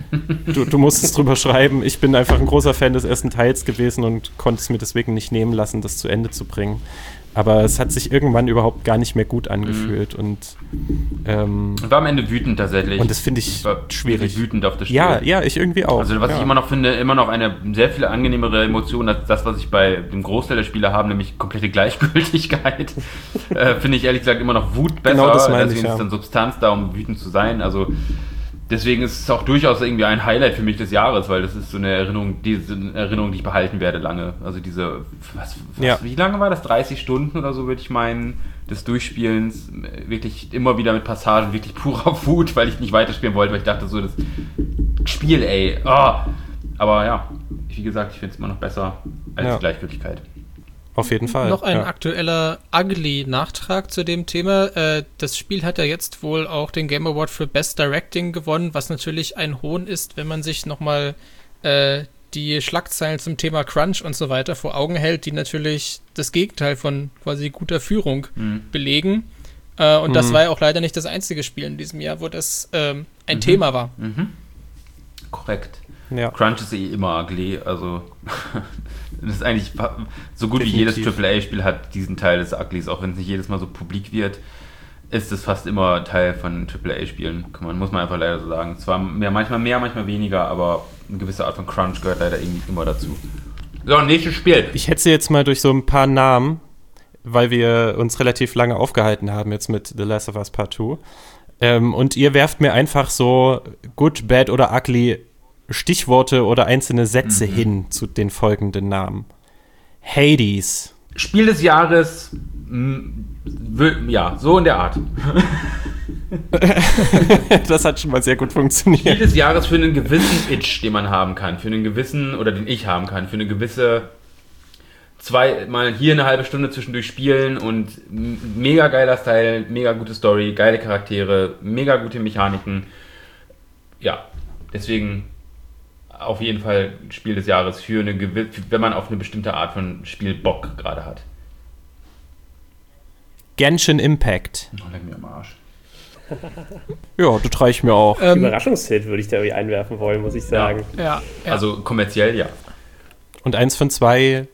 Du musstest drüber schreiben. Ich bin einfach ein großer Fan des ersten Teils gewesen und konnte es mir deswegen nicht nehmen lassen, das zu Ende zu bringen. Aber es hat sich irgendwann überhaupt gar nicht mehr gut angefühlt. Und ich war am Ende wütend tatsächlich. Und das finde ich schwierig. Wütend auf das Spiel. Ja, ich irgendwie auch. Also was ich immer noch finde, immer noch eine sehr viel angenehmere Emotion als das, was ich bei dem Großteil der Spiele habe, nämlich komplette Gleichgültigkeit. Finde ich ehrlich gesagt immer noch Wut besser. Genau das meine deswegen ich, ist dann Substanz da, um wütend zu sein. Also deswegen ist es auch durchaus irgendwie ein Highlight für mich des Jahres, weil das ist so eine Erinnerung, die ich behalten werde lange. Also diese, wie lange war das? 30 Stunden oder so, würde ich meinen, des Durchspielens. Wirklich immer wieder mit Passagen, wirklich purer Wut, weil ich nicht weiterspielen wollte, weil ich dachte so, das Spiel, ey. Oh. Aber ja, wie gesagt, ich finde es immer noch besser als die Gleichgültigkeit. Auf jeden Fall. Noch ein aktueller Ugly-Nachtrag zu dem Thema. Das Spiel hat ja jetzt wohl auch den Game Award für Best Directing gewonnen, was natürlich ein Hohn ist, wenn man sich nochmal die Schlagzeilen zum Thema Crunch und so weiter vor Augen hält, die natürlich das Gegenteil von quasi guter Führung belegen. Und das war ja auch leider nicht das einzige Spiel in diesem Jahr, wo das ein Thema war. Korrekt. Ja. Crunch ist immer ugly, also das ist eigentlich so gut definitiv. Wie jedes AAA-Spiel hat diesen Teil des Uglys, auch wenn es nicht jedes Mal so publik wird, ist es fast immer Teil von AAA-Spielen, muss man einfach leider so sagen. Zwar manchmal mehr, manchmal weniger, aber eine gewisse Art von Crunch gehört leider irgendwie immer dazu. So, nächstes Spiel. Ich hetze jetzt mal durch so ein paar Namen, weil wir uns relativ lange aufgehalten haben jetzt mit The Last of Us Part 2. Und ihr werft mir einfach so good, bad oder ugly Stichworte oder einzelne Sätze hin zu den folgenden Namen. Hades. Spiel des Jahres, ja, so in der Art. Das hat schon mal sehr gut funktioniert. Spiel des Jahres für einen gewissen Itch, den man haben kann, für einen gewissen, oder den ich haben kann, für eine gewisse, mal hier eine halbe Stunde zwischendurch spielen und mega geiler Style, mega gute Story, geile Charaktere, mega gute Mechaniken. Ja, deswegen auf jeden Fall Spiel des Jahres für eine wenn man auf eine bestimmte Art von Spiel Bock gerade hat. Genshin Impact. Oh, leck mir am Arsch. Ja, das reicht mir auch. Überraschungshit würde ich da irgendwie einwerfen wollen, muss ich sagen. Ja. Also kommerziell, ja. Und 1 von 2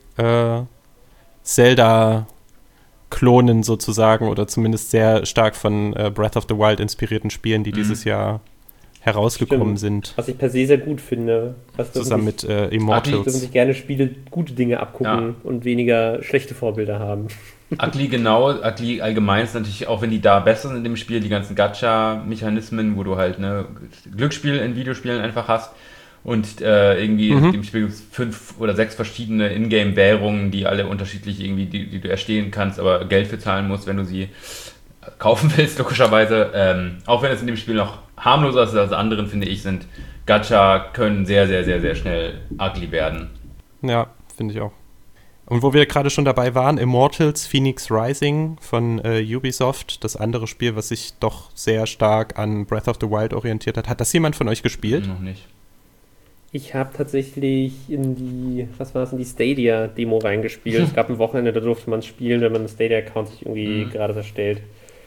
Zelda-Klonen sozusagen oder zumindest sehr stark von Breath of the Wild inspirierten Spielen, die dieses Jahr herausgekommen sind. Was ich per se sehr gut finde. Zusammen mit Immortals. Dass sich gerne Spiele gute Dinge abgucken und weniger schlechte Vorbilder haben. Ugly allgemein ist natürlich, auch wenn die da besser sind in dem Spiel, die ganzen Gacha-Mechanismen, wo du halt Glücksspiel in Videospielen einfach hast und irgendwie in dem Spiel gibt es 5 oder 6 verschiedene Ingame-Währungen, die alle unterschiedlich irgendwie, die du erstehen kannst, aber Geld für zahlen musst, wenn du sie kaufen willst, logischerweise. Auch wenn es in dem Spiel noch harmloser ist als anderen, finde ich, sind Gacha können sehr, sehr, sehr, sehr schnell ugly werden. Ja, finde ich auch. Und wo wir gerade schon dabei waren, Immortals Phoenix Rising von Ubisoft, das andere Spiel, was sich doch sehr stark an Breath of the Wild orientiert hat. Hat das jemand von euch gespielt? Noch nicht. Ich habe tatsächlich in die Stadia-Demo reingespielt. Es gab ein Wochenende, da durfte man es spielen, wenn man einen Stadia-Account sich irgendwie gerade erstellt.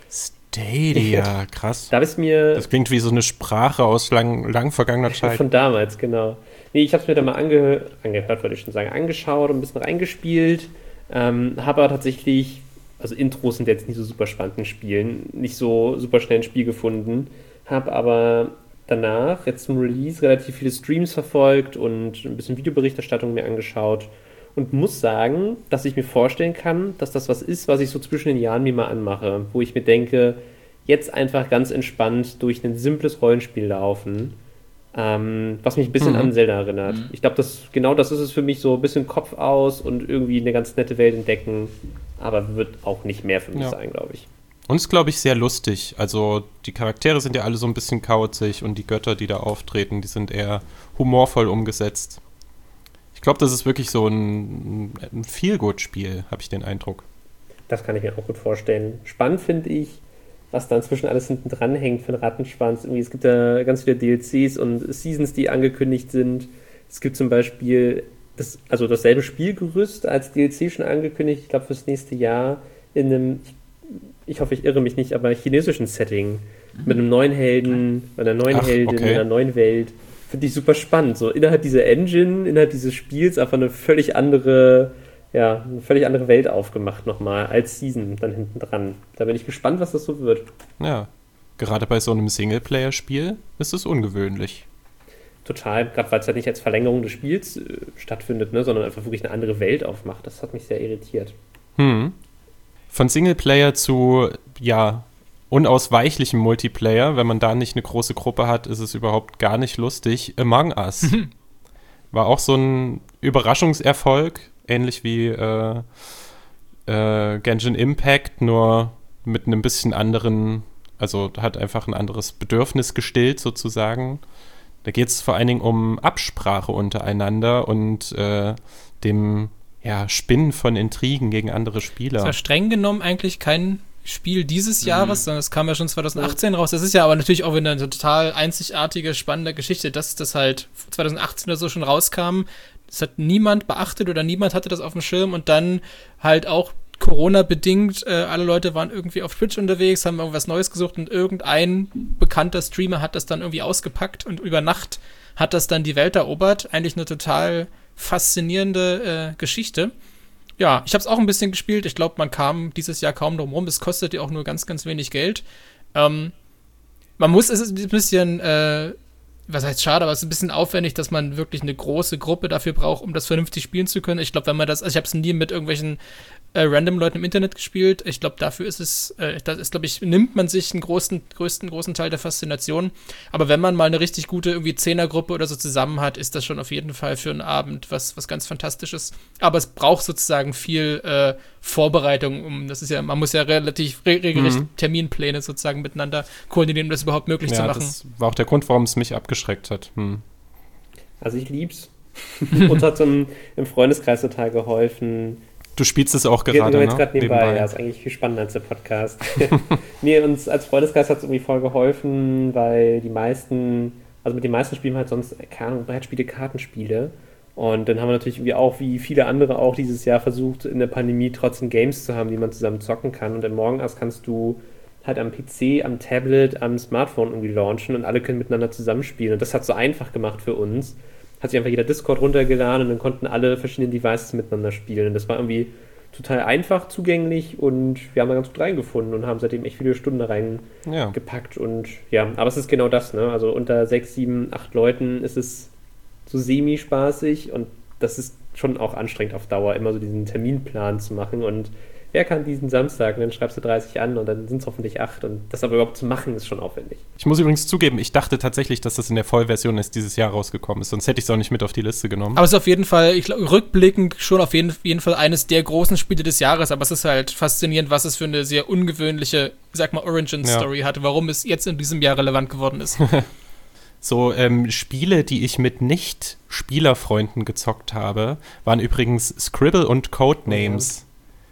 Stadia, krass. Das klingt wie so eine Sprache aus lang vergangener Zeit. Von damals, genau. Nee, ich habe es mir da mal angehört, wollte ich schon sagen, angeschaut und ein bisschen reingespielt. Habe aber tatsächlich, also Intros sind jetzt nicht so super spannend in Spielen, nicht so super schnell ein Spiel gefunden. Habe aber danach, jetzt zum Release, relativ viele Streams verfolgt und ein bisschen Videoberichterstattung mir angeschaut und muss sagen, dass ich mir vorstellen kann, dass das was ist, was ich so zwischen den Jahren mir mal anmache, wo ich mir denke, jetzt einfach ganz entspannt durch ein simples Rollenspiel laufen, was mich ein bisschen an Zelda erinnert. Ich glaube, genau das ist es für mich, so ein bisschen Kopf aus und irgendwie eine ganz nette Welt entdecken, aber wird auch nicht mehr für mich sein, glaube ich. Und es ist, glaube ich, sehr lustig. Also die Charaktere sind ja alle so ein bisschen kauzig und die Götter, die da auftreten, die sind eher humorvoll umgesetzt. Ich glaube, das ist wirklich so ein Feel-Good-Spiel, habe ich den Eindruck. Das kann ich mir auch gut vorstellen. Spannend finde ich, was da inzwischen alles hinten dran hängt für einen Rattenschwanz. Irgendwie, es gibt da ganz viele DLCs und Seasons, die angekündigt sind. Es gibt zum Beispiel dasselbe Spielgerüst als DLC schon angekündigt, ich glaube fürs nächste Jahr, in einem, ich hoffe, ich irre mich nicht, aber chinesischen Setting. Mit einem neuen Helden, einer neuen Heldin, in einer neuen Welt. Finde ich super spannend. So innerhalb dieser Engine, innerhalb dieses Spiels einfach eine völlig andere Welt aufgemacht nochmal als Season dann hinten dran. Da bin ich gespannt, was das so wird. Ja, gerade bei so einem Singleplayer-Spiel ist es ungewöhnlich. Total, gerade weil es halt nicht als Verlängerung des Spiels stattfindet, sondern einfach wirklich eine andere Welt aufmacht. Das hat mich sehr irritiert. Von Singleplayer zu, unausweichlichem Multiplayer, wenn man da nicht eine große Gruppe hat, ist es überhaupt gar nicht lustig. Among Us war auch so ein Überraschungserfolg, ähnlich wie Genshin Impact, nur mit einem bisschen anderen, also hat einfach ein anderes Bedürfnis gestillt sozusagen. Da geht es vor allen Dingen um Absprache untereinander und dem Spinnen von Intrigen gegen andere Spieler. Das war streng genommen eigentlich kein Spiel dieses Jahres, sondern es kam ja schon 2018 raus. Das ist ja aber natürlich auch wieder eine total einzigartige, spannende Geschichte, dass das halt 2018 oder so schon rauskam. Das hat niemand beachtet oder niemand hatte das auf dem Schirm und dann halt auch Corona-bedingt, alle Leute waren irgendwie auf Twitch unterwegs, haben irgendwas Neues gesucht und irgendein bekannter Streamer hat das dann irgendwie ausgepackt und über Nacht hat das dann die Welt erobert. Eigentlich eine total faszinierende Geschichte. Ja, ich habe es auch ein bisschen gespielt. Ich glaube, man kam dieses Jahr kaum drum rum. Es kostet ja auch nur ganz, ganz wenig Geld. Es ist ein bisschen, was heißt schade, aber es ist ein bisschen aufwendig, dass man wirklich eine große Gruppe dafür braucht, um das vernünftig spielen zu können. Ich glaube, wenn man das, also ich habe es nie mit irgendwelchen random Leuten im Internet gespielt. Ich glaube, dafür ist es, nimmt man sich einen großen Teil der Faszination. Aber wenn man mal eine richtig gute irgendwie Zehnergruppe oder so zusammen hat, ist das schon auf jeden Fall für einen Abend was ganz Fantastisches. Aber es braucht sozusagen viel Vorbereitung, man muss ja relativ regelrecht Terminpläne sozusagen miteinander koordinieren, um das überhaupt möglich zu machen. Das war auch der Grund, warum es mich abgeschreckt hat. Also ich lieb's. Uns hat so im Freundeskreis total geholfen. Du spielst es auch gerade, ne? Jetzt gerade nebenbei. Ja, ist eigentlich viel spannender als der Podcast. Uns als Freundeskreis hat es irgendwie voll geholfen, weil mit den meisten spielen wir halt sonst, keine Ahnung, Brettspiele, Kartenspiele. Und dann haben wir natürlich irgendwie auch, wie viele andere auch dieses Jahr versucht, in der Pandemie trotzdem Games zu haben, die man zusammen zocken kann. Und im Morgenass kannst du halt am PC, am Tablet, am Smartphone irgendwie launchen und alle können miteinander zusammenspielen. Und das hat so einfach gemacht für uns. Hat sich einfach jeder Discord runtergeladen und dann konnten alle verschiedenen Devices miteinander spielen. Und das war irgendwie total einfach zugänglich und wir haben da ganz gut reingefunden und haben seitdem echt viele Stunden da reingepackt. Und ja, aber es ist genau das, ne? Also unter 6, 7, 8 Leuten ist es so semi-spaßig und das ist schon auch anstrengend auf Dauer, immer so diesen Terminplan zu machen und wer kann diesen Samstag? Und dann schreibst du 30 an und dann sind es hoffentlich 8. Und das aber überhaupt zu machen, ist schon aufwendig. Ich muss übrigens zugeben, ich dachte tatsächlich, dass das in der Vollversion erst dieses Jahr rausgekommen ist. Sonst hätte ich es auch nicht mit auf die Liste genommen. Aber es ist auf jeden Fall, rückblickend schon auf jeden Fall eines der großen Spiele des Jahres. Aber es ist halt faszinierend, was es für eine sehr ungewöhnliche, sag mal, Origin-Story hatte. Warum es jetzt in diesem Jahr relevant geworden ist. So, Spiele, die ich mit Nicht-Spielerfreunden gezockt habe, waren übrigens Scribble und Codenames.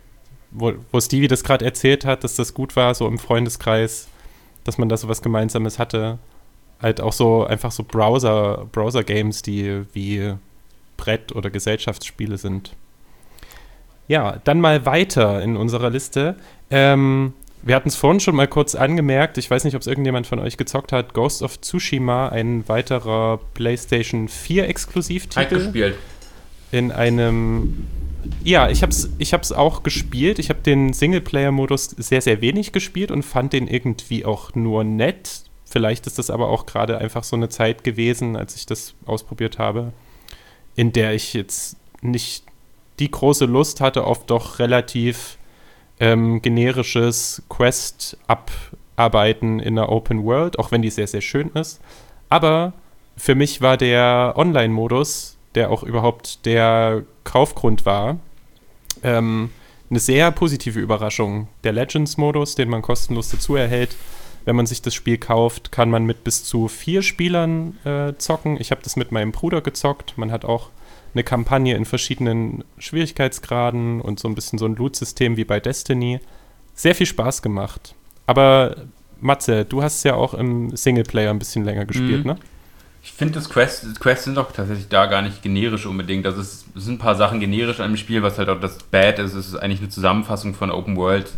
Wo Stevie das gerade erzählt hat, dass das gut war, so im Freundeskreis, dass man da so was Gemeinsames hatte. Halt auch so einfach so Browser-Games, die wie Brett- oder Gesellschaftsspiele sind. Ja, dann mal weiter in unserer Liste. Wir hatten es vorhin schon mal kurz angemerkt, ich weiß nicht, ob es irgendjemand von euch gezockt hat, Ghost of Tsushima, ein weiterer PlayStation 4 Exklusivtitel. Halt gespielt. In einem... Ja, ich hab's auch gespielt. Ich habe den Singleplayer-Modus sehr, sehr wenig gespielt und fand den irgendwie auch nur nett. Vielleicht ist das aber auch gerade einfach so eine Zeit gewesen, als ich das ausprobiert habe, in der ich jetzt nicht die große Lust hatte auf doch relativ generisches Quest-Abarbeiten in der Open World, auch wenn die sehr, sehr schön ist. Aber für mich war der Online-Modus, der auch überhaupt der Kaufgrund war, eine sehr positive Überraschung. Der Legends-Modus, den man kostenlos dazu erhält, wenn man sich das Spiel kauft, kann man mit bis zu 4 Spielern zocken. Ich habe das mit meinem Bruder gezockt. Man hat auch eine Kampagne in verschiedenen Schwierigkeitsgraden und so ein bisschen so ein Loot-System wie bei Destiny. Sehr viel Spaß gemacht. Aber Matze, du hast ja auch im Singleplayer ein bisschen länger gespielt, ne? Ich finde, das Quests sind doch tatsächlich da gar nicht generisch unbedingt. Also es sind ein paar Sachen generisch an dem Spiel, was halt auch das Bad ist. Es ist eigentlich eine Zusammenfassung von Open World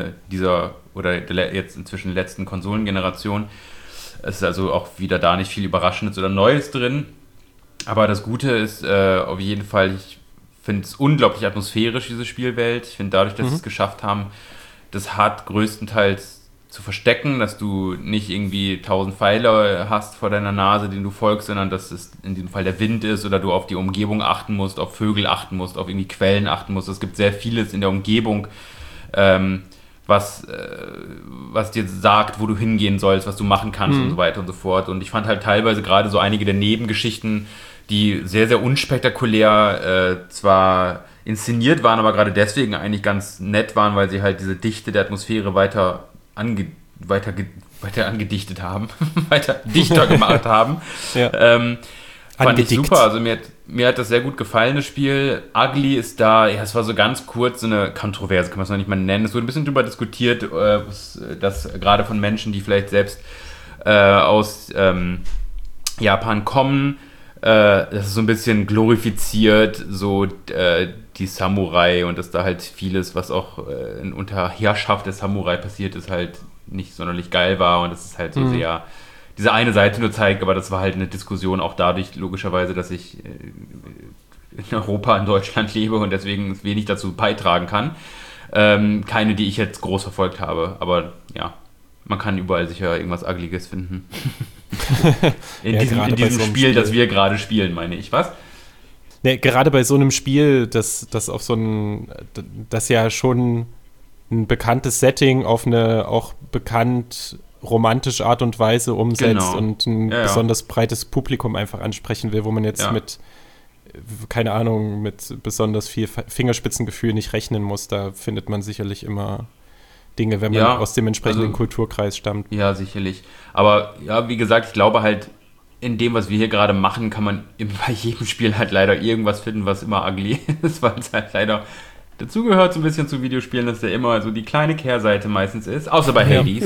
jetzt inzwischen letzten Konsolengeneration. Es ist also auch wieder da nicht viel Überraschendes oder Neues drin. Aber das Gute ist auf jeden Fall, ich finde es unglaublich atmosphärisch, diese Spielwelt. Ich finde dadurch, dass sie es geschafft haben, das hart größtenteils zu verstecken, dass du nicht irgendwie 1000 Pfeile hast vor deiner Nase, denen du folgst, sondern dass es in diesem Fall der Wind ist oder du auf die Umgebung achten musst, auf Vögel achten musst, auf irgendwie Quellen achten musst. Es gibt sehr vieles in der Umgebung, was dir sagt, wo du hingehen sollst, was du machen kannst und so weiter und so fort. Und ich fand halt teilweise gerade so einige der Nebengeschichten, die sehr, sehr unspektakulär zwar inszeniert waren, aber gerade deswegen eigentlich ganz nett waren, weil sie halt diese Dichte der Atmosphäre weiter angedichtet haben, weiter dichter gemacht haben. Ja. Fand ich super, also mir hat das sehr gut gefallen, das Spiel. Ugly ist da, ja, es war so ganz kurz so eine Kontroverse, kann man es noch nicht mal nennen. Es wurde ein bisschen drüber diskutiert, dass gerade von Menschen, die vielleicht selbst aus Japan kommen, das ist so ein bisschen glorifiziert, so die Samurai und dass da halt vieles, was auch unter Herrschaft der Samurai passiert ist, halt nicht sonderlich geil war und das ist halt so sehr diese eine Seite nur zeigt, aber das war halt eine Diskussion auch dadurch, logischerweise, dass ich in Europa, in Deutschland lebe und deswegen wenig dazu beitragen kann. Keine, die ich jetzt groß verfolgt habe, aber ja. man kann überall sicher irgendwas Ugliges finden. In diesem Spiel, das wir gerade spielen, meine ich. Was? Nee, gerade bei so einem Spiel, das ja schon ein bekanntes Setting auf eine auch bekannt romantische Art und Weise umsetzt und ein besonders breites Publikum einfach ansprechen will, wo man jetzt mit, keine Ahnung, mit besonders viel Fingerspitzengefühl nicht rechnen muss. Da findet man sicherlich immer Dinge, wenn man aus dem entsprechenden Kulturkreis stammt. Ja, sicherlich. Aber ja, wie gesagt, ich glaube halt, in dem, was wir hier gerade machen, kann man bei jedem Spiel halt leider irgendwas finden, was immer ugly ist, weil es halt leider dazugehört so ein bisschen zu Videospielen, dass der immer so die kleine Kehrseite meistens ist, außer bei Hades.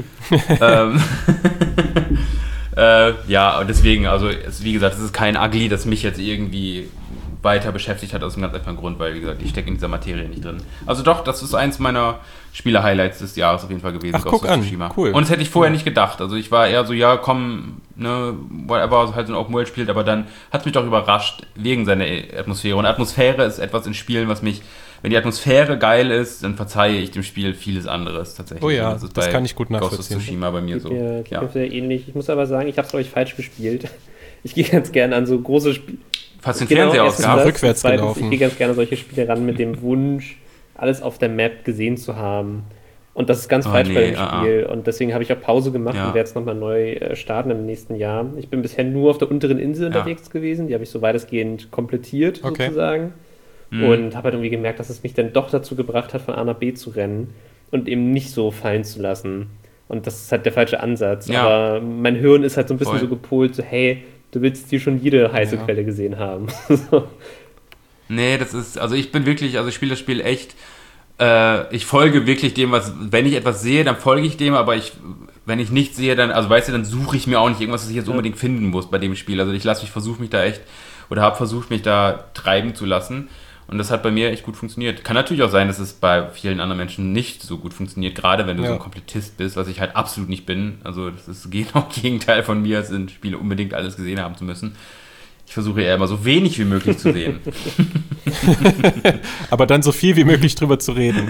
Und deswegen, also wie gesagt, es ist kein Ugly, das mich jetzt irgendwie weiter beschäftigt hat, aus einem ganz einfachen Grund, weil, wie gesagt, ich stecke in dieser Materie nicht drin. Also doch, das ist eins meiner Spiele-Highlights des Jahres auf jeden Fall gewesen. Ach, guck an, cool. Und das hätte ich vorher nicht gedacht. Also ich war eher so, ja, komm, ne, whatever, halt so ein Open-World spielt, aber dann hat es mich doch überrascht, wegen seiner Atmosphäre. Und Atmosphäre ist etwas in Spielen, was mich, wenn die Atmosphäre geil ist, dann verzeihe ich dem Spiel vieles anderes tatsächlich. Oh ja, das kann ich gut nachvollziehen. Ghost of Tsushima bei mir so. Geht mir sehr ähnlich. Ich muss aber sagen, ich habe es, glaube ich, falsch gespielt. Ich gehe ganz gerne an so große Spiele. Fast den Fernseher ausgehabt. Rückwärts gelaufen. Ich gehe ganz gerne solche Spiele ran mit dem Wunsch, alles auf der Map gesehen zu haben. Und das ist ganz falsch bei dem Spiel. Und deswegen habe ich auch Pause gemacht und werde jetzt nochmal neu starten im nächsten Jahr. Ich bin bisher nur auf der unteren Insel unterwegs gewesen. Die habe ich so weitestgehend komplettiert, sozusagen. Und habe halt irgendwie gemerkt, dass es mich dann doch dazu gebracht hat, von A nach B zu rennen und eben nicht so fallen zu lassen. Und das ist halt der falsche Ansatz. Ja. Aber mein Hirn ist halt so ein bisschen so gepolt, so hey, du willst hier schon jede heiße Quelle gesehen haben. Nee, das ist, also ich bin wirklich, also ich spiele das Spiel echt, ich folge wirklich dem, wenn ich etwas sehe, dann folge ich dem, aber wenn ich nichts sehe, dann, also weißt du, dann suche ich mir auch nicht irgendwas, was ich jetzt unbedingt finden muss bei dem Spiel. Also versuche mich da treiben zu lassen. Und das hat bei mir echt gut funktioniert. Kann natürlich auch sein, dass es bei vielen anderen Menschen nicht so gut funktioniert, gerade wenn du so ein Komplettist bist, was ich halt absolut nicht bin. Also das ist genau das Gegenteil von mir, es sind Spiele unbedingt alles gesehen haben zu müssen. Ich versuche eher immer so wenig wie möglich zu sehen. Aber dann so viel wie möglich drüber zu reden.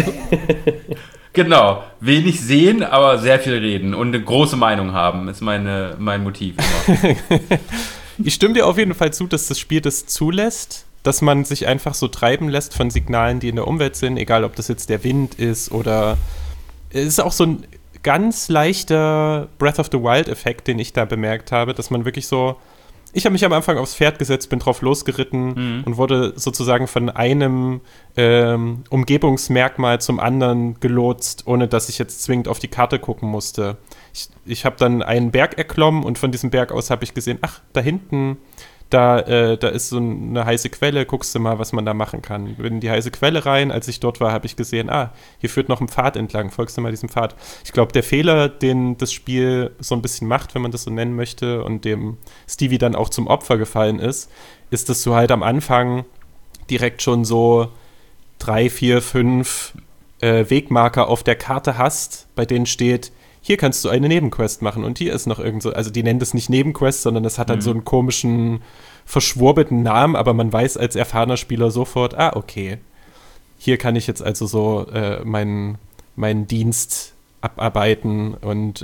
Genau, wenig sehen, aber sehr viel reden und eine große Meinung haben, ist mein Motiv immer. Ich stimme dir auf jeden Fall zu, dass das Spiel das zulässt, dass man sich einfach so treiben lässt von Signalen, die in der Umwelt sind, egal ob das jetzt der Wind ist oder es ist auch so ein ganz leichter Breath of the Wild-Effekt, den ich da bemerkt habe, dass man wirklich so, ich habe mich am Anfang aufs Pferd gesetzt, bin drauf losgeritten und wurde sozusagen von einem Umgebungsmerkmal zum anderen gelotst, ohne dass ich jetzt zwingend auf die Karte gucken musste. Ich habe dann einen Berg erklommen und von diesem Berg aus habe ich gesehen, ach, da hinten da ist so eine heiße Quelle, guckst du mal, was man da machen kann. Bin in die heiße Quelle rein, als ich dort war, habe ich gesehen, hier führt noch ein Pfad entlang, folgst du mal diesem Pfad. Ich glaube, der Fehler, den das Spiel so ein bisschen macht, wenn man das so nennen möchte, und dem Stevie dann auch zum Opfer gefallen ist, dass du halt am Anfang direkt schon so 3, 4, 5 Wegmarker auf der Karte hast, bei denen steht, hier kannst du eine Nebenquest machen und hier ist noch irgend so, also die nennen das nicht Nebenquest, sondern das hat dann so einen komischen, verschwurbelten Namen, aber man weiß als erfahrener Spieler sofort, okay, hier kann ich jetzt also so meinen Dienst abarbeiten und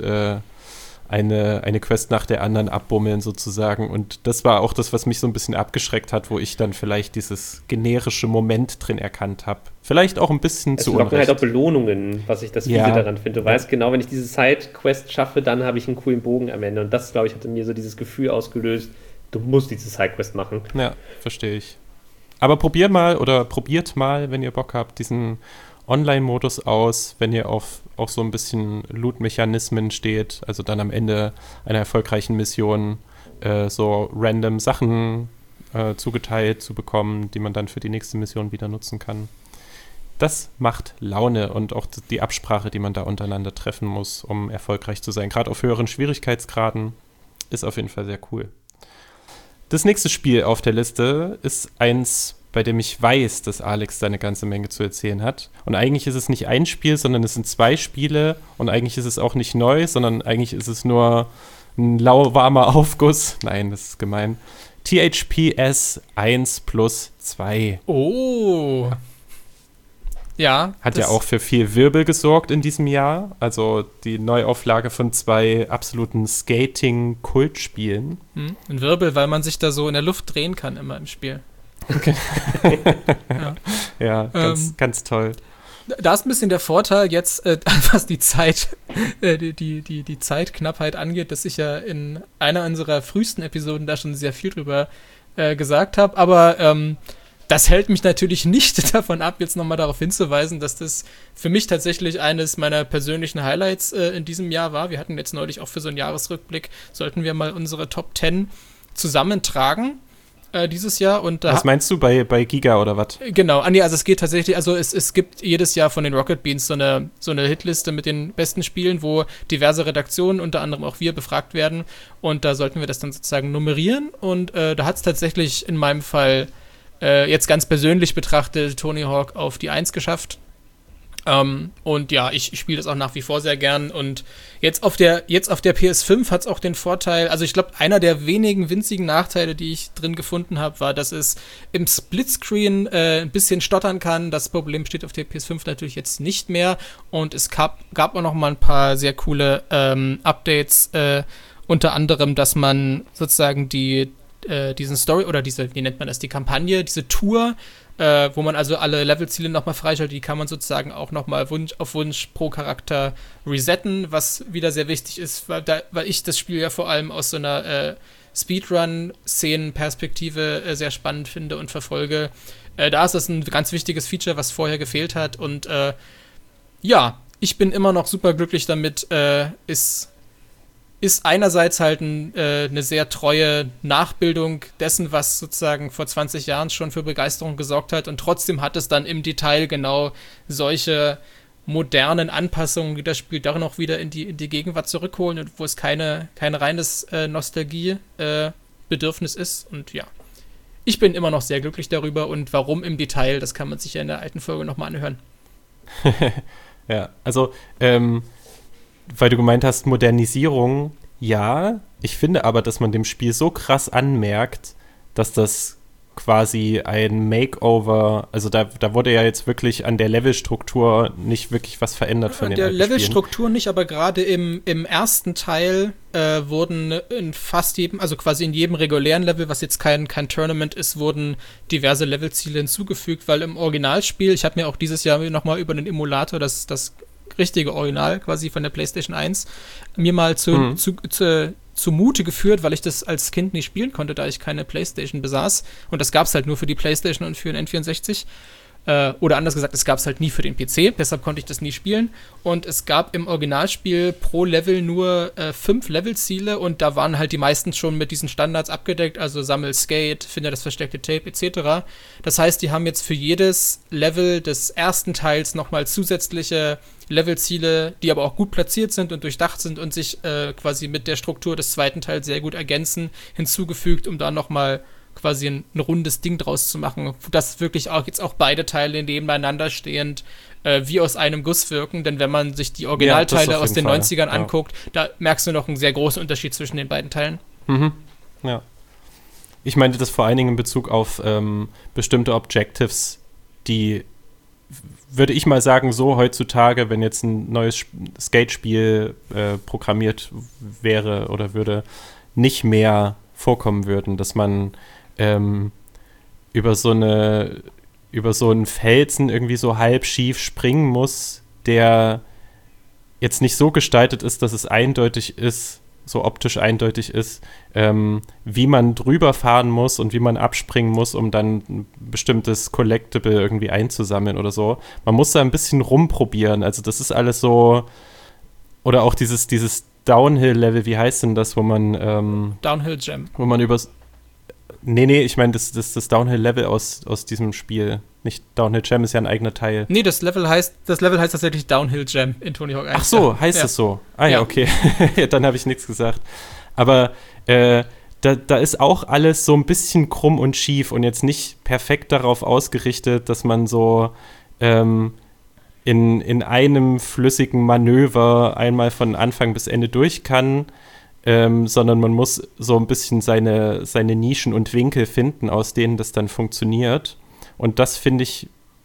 eine Quest nach der anderen abbummeln sozusagen, und das war auch das, was mich so ein bisschen abgeschreckt hat, wo ich dann vielleicht dieses generische Moment drin erkannt habe. Vielleicht auch ein bisschen zu Unrecht. Es locken halt auch Belohnungen, was ich das Fiese daran finde. Du weißt genau, wenn ich diese Sidequest schaffe, dann habe ich einen coolen Bogen am Ende, und das, glaube ich, hatte mir so dieses Gefühl ausgelöst, du musst diese Sidequest machen. Ja, verstehe ich. Aber probiert mal, wenn ihr Bock habt, diesen Online-Modus aus, wenn ihr auf auch so ein bisschen Loot-Mechanismen steht, also dann am Ende einer erfolgreichen Mission so random Sachen zugeteilt zu bekommen, die man dann für die nächste Mission wieder nutzen kann. Das macht Laune, und auch die Absprache, die man da untereinander treffen muss, um erfolgreich zu sein. Gerade auf höheren Schwierigkeitsgraden ist auf jeden Fall sehr cool. Das nächste Spiel auf der Liste ist eins, bei dem ich weiß, dass Alex da eine ganze Menge zu erzählen hat. Und eigentlich ist es nicht ein Spiel, sondern es sind 2 Spiele. Und eigentlich ist es auch nicht neu, sondern eigentlich ist es nur ein lauwarmer Aufguss. Nein, das ist gemein. THPS 1+2. Oh. Ja. Hat ja auch für viel Wirbel gesorgt in diesem Jahr. Also die Neuauflage von 2 absoluten Skating-Kultspielen. Ein Wirbel, weil man sich da so in der Luft drehen kann immer im Spiel. Okay. Ja, ganz toll. Da ist ein bisschen der Vorteil jetzt, was die Zeit, die Zeitknappheit angeht, dass ich ja in einer unserer frühesten Episoden da schon sehr viel drüber gesagt habe, aber das hält mich natürlich nicht davon ab, jetzt nochmal darauf hinzuweisen, dass das für mich tatsächlich eines meiner persönlichen Highlights in diesem Jahr war. Wir hatten jetzt neulich auch für so einen Jahresrückblick, sollten wir mal unsere Top 10 zusammentragen dieses Jahr. Und was meinst du, bei Giga oder was? Genau, also es geht tatsächlich, also es gibt jedes Jahr von den Rocket Beans so eine Hitliste mit den besten Spielen, wo diverse Redaktionen, unter anderem auch wir, befragt werden, und da sollten wir das dann sozusagen nummerieren, und da hat es tatsächlich in meinem Fall jetzt ganz persönlich betrachtet Tony Hawk auf die 1 geschafft. Und ja, ich spiele das auch nach wie vor sehr gern, und jetzt auf der PS5 hat es auch den Vorteil, also ich glaube, einer der wenigen winzigen Nachteile, die ich drin gefunden habe, war, dass es im Splitscreen ein bisschen stottern kann. Das Problem steht auf der PS5 natürlich jetzt nicht mehr, und es gab auch noch mal ein paar sehr coole Updates, unter anderem, dass man sozusagen diesen Story, oder wie nennt man das, die Kampagne, diese Tour, wo man also alle Levelziele nochmal freischaltet, die kann man sozusagen auch nochmal auf Wunsch pro Charakter resetten, was wieder sehr wichtig ist, weil ich das Spiel ja vor allem aus so einer Speedrun-Szenen-Perspektive sehr spannend finde und verfolge. Da ist das ein ganz wichtiges Feature, was vorher gefehlt hat, und ja, ich bin immer noch super glücklich damit, ist einerseits halt eine sehr treue Nachbildung dessen, was sozusagen vor 20 Jahren schon für Begeisterung gesorgt hat, und trotzdem hat es dann im Detail genau solche modernen Anpassungen, die das Spiel doch noch wieder in die Gegenwart zurückholen, und wo es kein reines Nostalgie-Bedürfnis ist, und ja. Ich bin immer noch sehr glücklich darüber, und warum im Detail, das kann man sich ja in der alten Folge nochmal anhören. Ja, also weil du gemeint hast, Modernisierung, ja. Ich finde aber, dass man dem Spiel so krass anmerkt, dass das quasi ein Makeover, also da wurde ja jetzt wirklich an der Levelstruktur nicht wirklich was verändert von den alten Spielen. An der Levelstruktur nicht, aber gerade im ersten Teil wurden in fast jedem, also quasi in jedem regulären Level, was jetzt kein Tournament ist, wurden diverse Levelziele hinzugefügt, weil im Originalspiel, ich habe mir auch dieses Jahr nochmal über den Emulator das richtige Original quasi von der PlayStation 1 mir mal zumute geführt, weil ich das als Kind nicht spielen konnte, da ich keine PlayStation besaß. Und das gab es halt nur für die PlayStation und für den N64. Oder anders gesagt, es gab es halt nie für den PC, deshalb konnte ich das nie spielen. Und es gab im Originalspiel pro Level nur 5 Levelziele, und da waren halt die meisten schon mit diesen Standards abgedeckt, also Sammel Skate, Finde das versteckte Tape etc. Das heißt, die haben jetzt für jedes Level des ersten Teils nochmal zusätzliche Levelziele, die aber auch gut platziert sind und durchdacht sind und sich quasi mit der Struktur des zweiten Teils sehr gut ergänzen, hinzugefügt, um da nochmal quasi ein rundes Ding draus zu machen, dass wirklich auch jetzt auch beide Teile nebeneinander stehend wie aus einem Guss wirken, denn wenn man sich die Originalteile aus den 90ern anguckt, da merkst du noch einen sehr großen Unterschied zwischen den beiden Teilen. Mhm. Ja. Ich meinte das vor allen Dingen in Bezug auf bestimmte Objectives, die, würde ich mal sagen, so heutzutage, wenn jetzt ein neues Skate-Spiel programmiert wäre oder würde, nicht mehr vorkommen würden, dass man über so einen Felsen irgendwie so halb schief springen muss, der jetzt nicht so gestaltet ist, dass es eindeutig ist, so optisch eindeutig ist, wie man drüber fahren muss und wie man abspringen muss, um dann ein bestimmtes Collectible irgendwie einzusammeln oder so. Man muss da ein bisschen rumprobieren. Also das ist alles so, oder auch dieses Downhill-Level, wie heißt denn das, wo man Downhill Jam. Wo man Nee, ich meine das Downhill-Level aus diesem Spiel. Nicht Downhill Jam ist ja ein eigener Teil. Nee, das Level heißt tatsächlich Downhill Jam in Tony Hawk 1. Ach so, heißt es so. Ah ja, okay. Dann habe ich nichts gesagt. Aber da ist auch alles so ein bisschen krumm und schief und jetzt nicht perfekt darauf ausgerichtet, dass man so in einem flüssigen Manöver einmal von Anfang bis Ende durch kann, sondern man muss so ein bisschen seine Nischen und Winkel finden, aus denen das dann funktioniert. Und das finde ich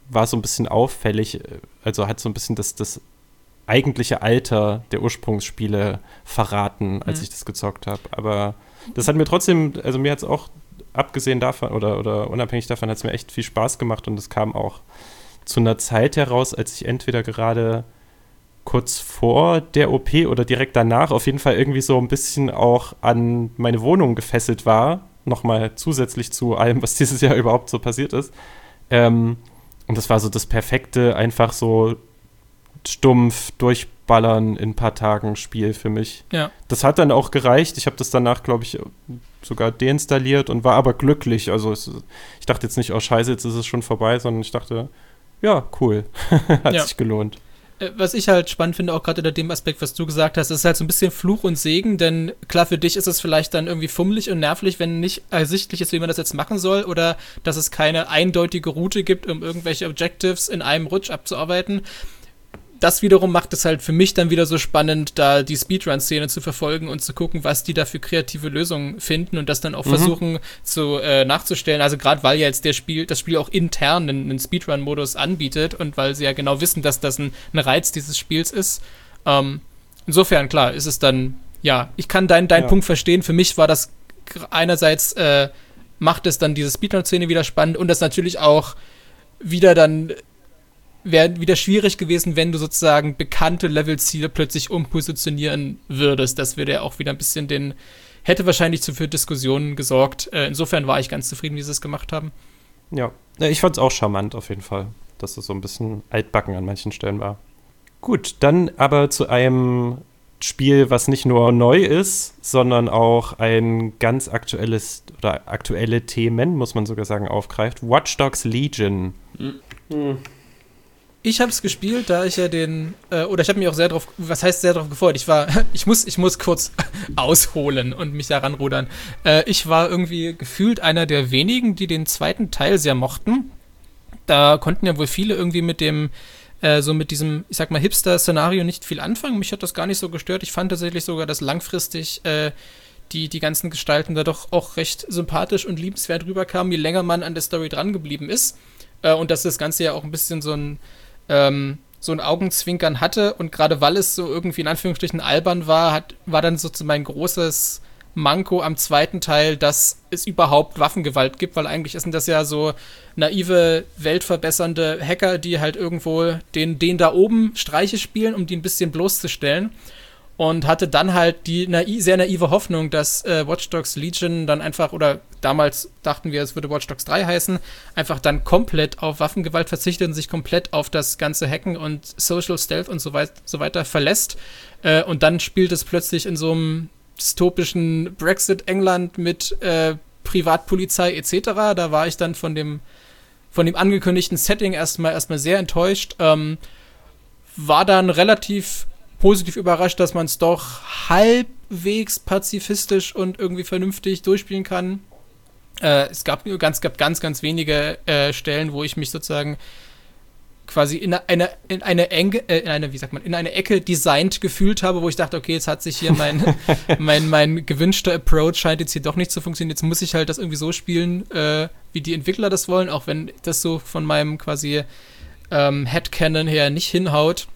war so ein bisschen auffällig, also hat so ein bisschen das eigentliche Alter der Ursprungsspiele verraten, als ich das gezockt habe. Aber das hat mir trotzdem, also mir hat es auch abgesehen davon oder unabhängig davon hat es mir echt viel Spaß gemacht und es kam auch zu einer Zeit heraus, als ich entweder gerade kurz vor der OP oder direkt danach auf jeden Fall irgendwie so ein bisschen auch an meine Wohnung gefesselt war, nochmal zusätzlich zu allem, was dieses Jahr überhaupt so passiert ist. Und das war so das perfekte, einfach so stumpf durchballern in ein paar Tagen Spiel für mich. Ja. Das hat dann auch gereicht. Ich habe das danach, glaube ich, sogar deinstalliert und war aber glücklich. Also ich dachte jetzt nicht, oh scheiße, jetzt ist es schon vorbei, sondern ich dachte, ja, cool. Hat sich gelohnt. Was ich halt spannend finde, auch gerade unter dem Aspekt, was du gesagt hast, ist halt so ein bisschen Fluch und Segen, denn klar, für dich ist es vielleicht dann irgendwie fummelig und nervlich, wenn nicht ersichtlich ist, wie man das jetzt machen soll oder dass es keine eindeutige Route gibt, um irgendwelche Objectives in einem Rutsch abzuarbeiten. Das wiederum macht es halt für mich dann wieder so spannend, da die Speedrun-Szene zu verfolgen und zu gucken, was die da für kreative Lösungen finden und das dann auch versuchen nachzustellen. Also gerade weil ja jetzt das Spiel auch intern einen Speedrun-Modus anbietet und weil sie ja genau wissen, dass das ein Reiz dieses Spiels ist. Insofern, klar, ist es dann, ja, ich kann deinen Punkt verstehen. Für mich war das einerseits, macht es dann diese Speedrun-Szene wieder spannend und das natürlich auch wieder dann wäre wieder schwierig gewesen, wenn du sozusagen bekannte Levelziele plötzlich umpositionieren würdest. Das würde ja auch wieder ein bisschen hätte wahrscheinlich für Diskussionen gesorgt. Insofern war ich ganz zufrieden, wie sie es gemacht haben. Ja, ich fand es auch charmant auf jeden Fall, dass es so ein bisschen altbacken an manchen Stellen war. Gut, dann aber zu einem Spiel, was nicht nur neu ist, sondern auch ein ganz aktuelles oder aktuelle Themen, muss man sogar sagen, aufgreift. Watch Dogs Legion. Ich habe es gespielt, da ich ja ich habe mich auch sehr drauf gefreut. Ich muss kurz ausholen und mich daran rudern. Ich war irgendwie gefühlt einer der wenigen, die den zweiten Teil sehr mochten. Da konnten ja wohl viele irgendwie mit diesem, ich sag mal, Hipster-Szenario nicht viel anfangen. Mich hat das gar nicht so gestört. Ich fand tatsächlich sogar, dass langfristig die ganzen Gestalten da doch auch recht sympathisch und liebenswert rüberkamen, je länger man an der Story dran geblieben ist. Und dass das Ganze ja auch ein bisschen so ein Augenzwinkern hatte und gerade weil es so irgendwie in Anführungsstrichen albern war dann so mein großes Manko am zweiten Teil, dass es überhaupt Waffengewalt gibt, weil eigentlich sind das ja so naive, weltverbessernde Hacker, die halt irgendwo den da oben Streiche spielen, um die ein bisschen bloßzustellen. Und hatte dann halt die sehr naive Hoffnung, dass Watch Dogs Legion dann einfach, oder damals dachten wir, es würde Watch Dogs 3 heißen, einfach dann komplett auf Waffengewalt verzichtet und sich komplett auf das ganze Hacken und Social Stealth und so weiter verlässt. Und dann spielt es plötzlich in so einem dystopischen Brexit-England mit Privatpolizei etc. Da war ich dann von dem angekündigten Setting erstmal sehr enttäuscht. War dann relativ positiv überrascht, dass man es doch halbwegs pazifistisch und irgendwie vernünftig durchspielen kann. Es gab ganz wenige Stellen, wo ich mich sozusagen quasi in eine Ecke designt gefühlt habe, wo ich dachte, okay, jetzt hat sich hier mein gewünschter Approach scheint jetzt hier doch nicht zu funktionieren. Jetzt muss ich halt das irgendwie so spielen, wie die Entwickler das wollen, auch wenn das so von meinem quasi Headcanon her nicht hinhaut.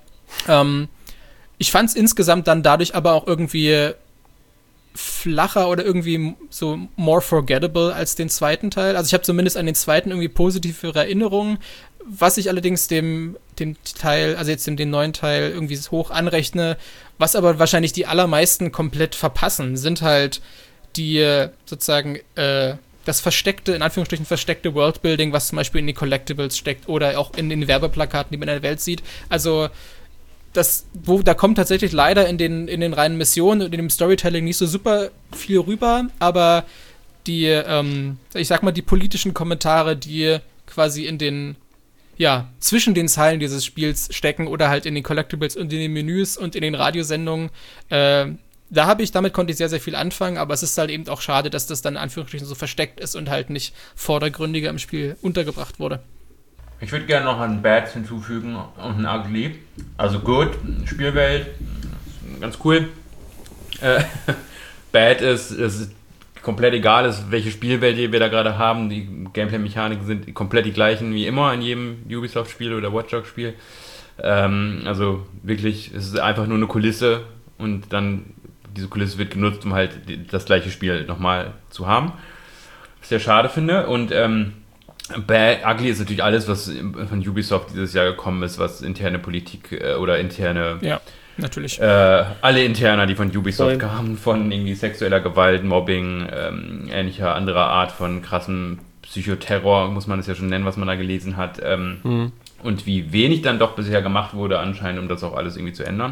Ich fand es insgesamt dann dadurch aber auch irgendwie flacher oder irgendwie so more forgettable als den zweiten Teil. Also ich habe zumindest an den zweiten irgendwie positivere Erinnerungen, was ich allerdings dem Teil, also jetzt den neuen Teil irgendwie hoch anrechne, was aber wahrscheinlich die allermeisten komplett verpassen, sind halt die sozusagen das in Anführungsstrichen versteckte Worldbuilding, was zum Beispiel in die Collectibles steckt oder auch in den Werbeplakaten, die man in der Welt sieht. Also da kommt tatsächlich leider in den reinen Missionen und in dem Storytelling nicht so super viel rüber, aber ich sag mal, die politischen Kommentare, die quasi zwischen den Zeilen dieses Spiels stecken oder halt in den Collectibles und in den Menüs und in den Radiosendungen, damit konnte ich sehr, sehr viel anfangen, aber es ist halt eben auch schade, dass das dann in Anführungsstrichen so versteckt ist und halt nicht vordergründiger im Spiel untergebracht wurde. Ich würde gerne noch einen Bad hinzufügen und einen Ugly. Also gut, Spielwelt, ganz cool. Bad ist komplett egal ist, welche Spielwelt wir da gerade haben. Die Gameplay-Mechaniken sind komplett die gleichen wie immer in jedem Ubisoft-Spiel oder Watch Dogs-Spiel. Also wirklich, es ist einfach nur eine Kulisse und dann diese Kulisse wird genutzt, um halt das gleiche Spiel nochmal zu haben. Was ich sehr schade finde. Und Bad Ugly ist natürlich alles, was von Ubisoft dieses Jahr gekommen ist, was interne Politik oder interne... Ja, natürlich. Alle Interna, die von Ubisoft kamen, von irgendwie sexueller Gewalt, Mobbing, ähnlicher anderer Art von krassem Psychoterror, muss man es ja schon nennen, was man da gelesen hat. Und wie wenig dann doch bisher gemacht wurde anscheinend, um das auch alles irgendwie zu ändern.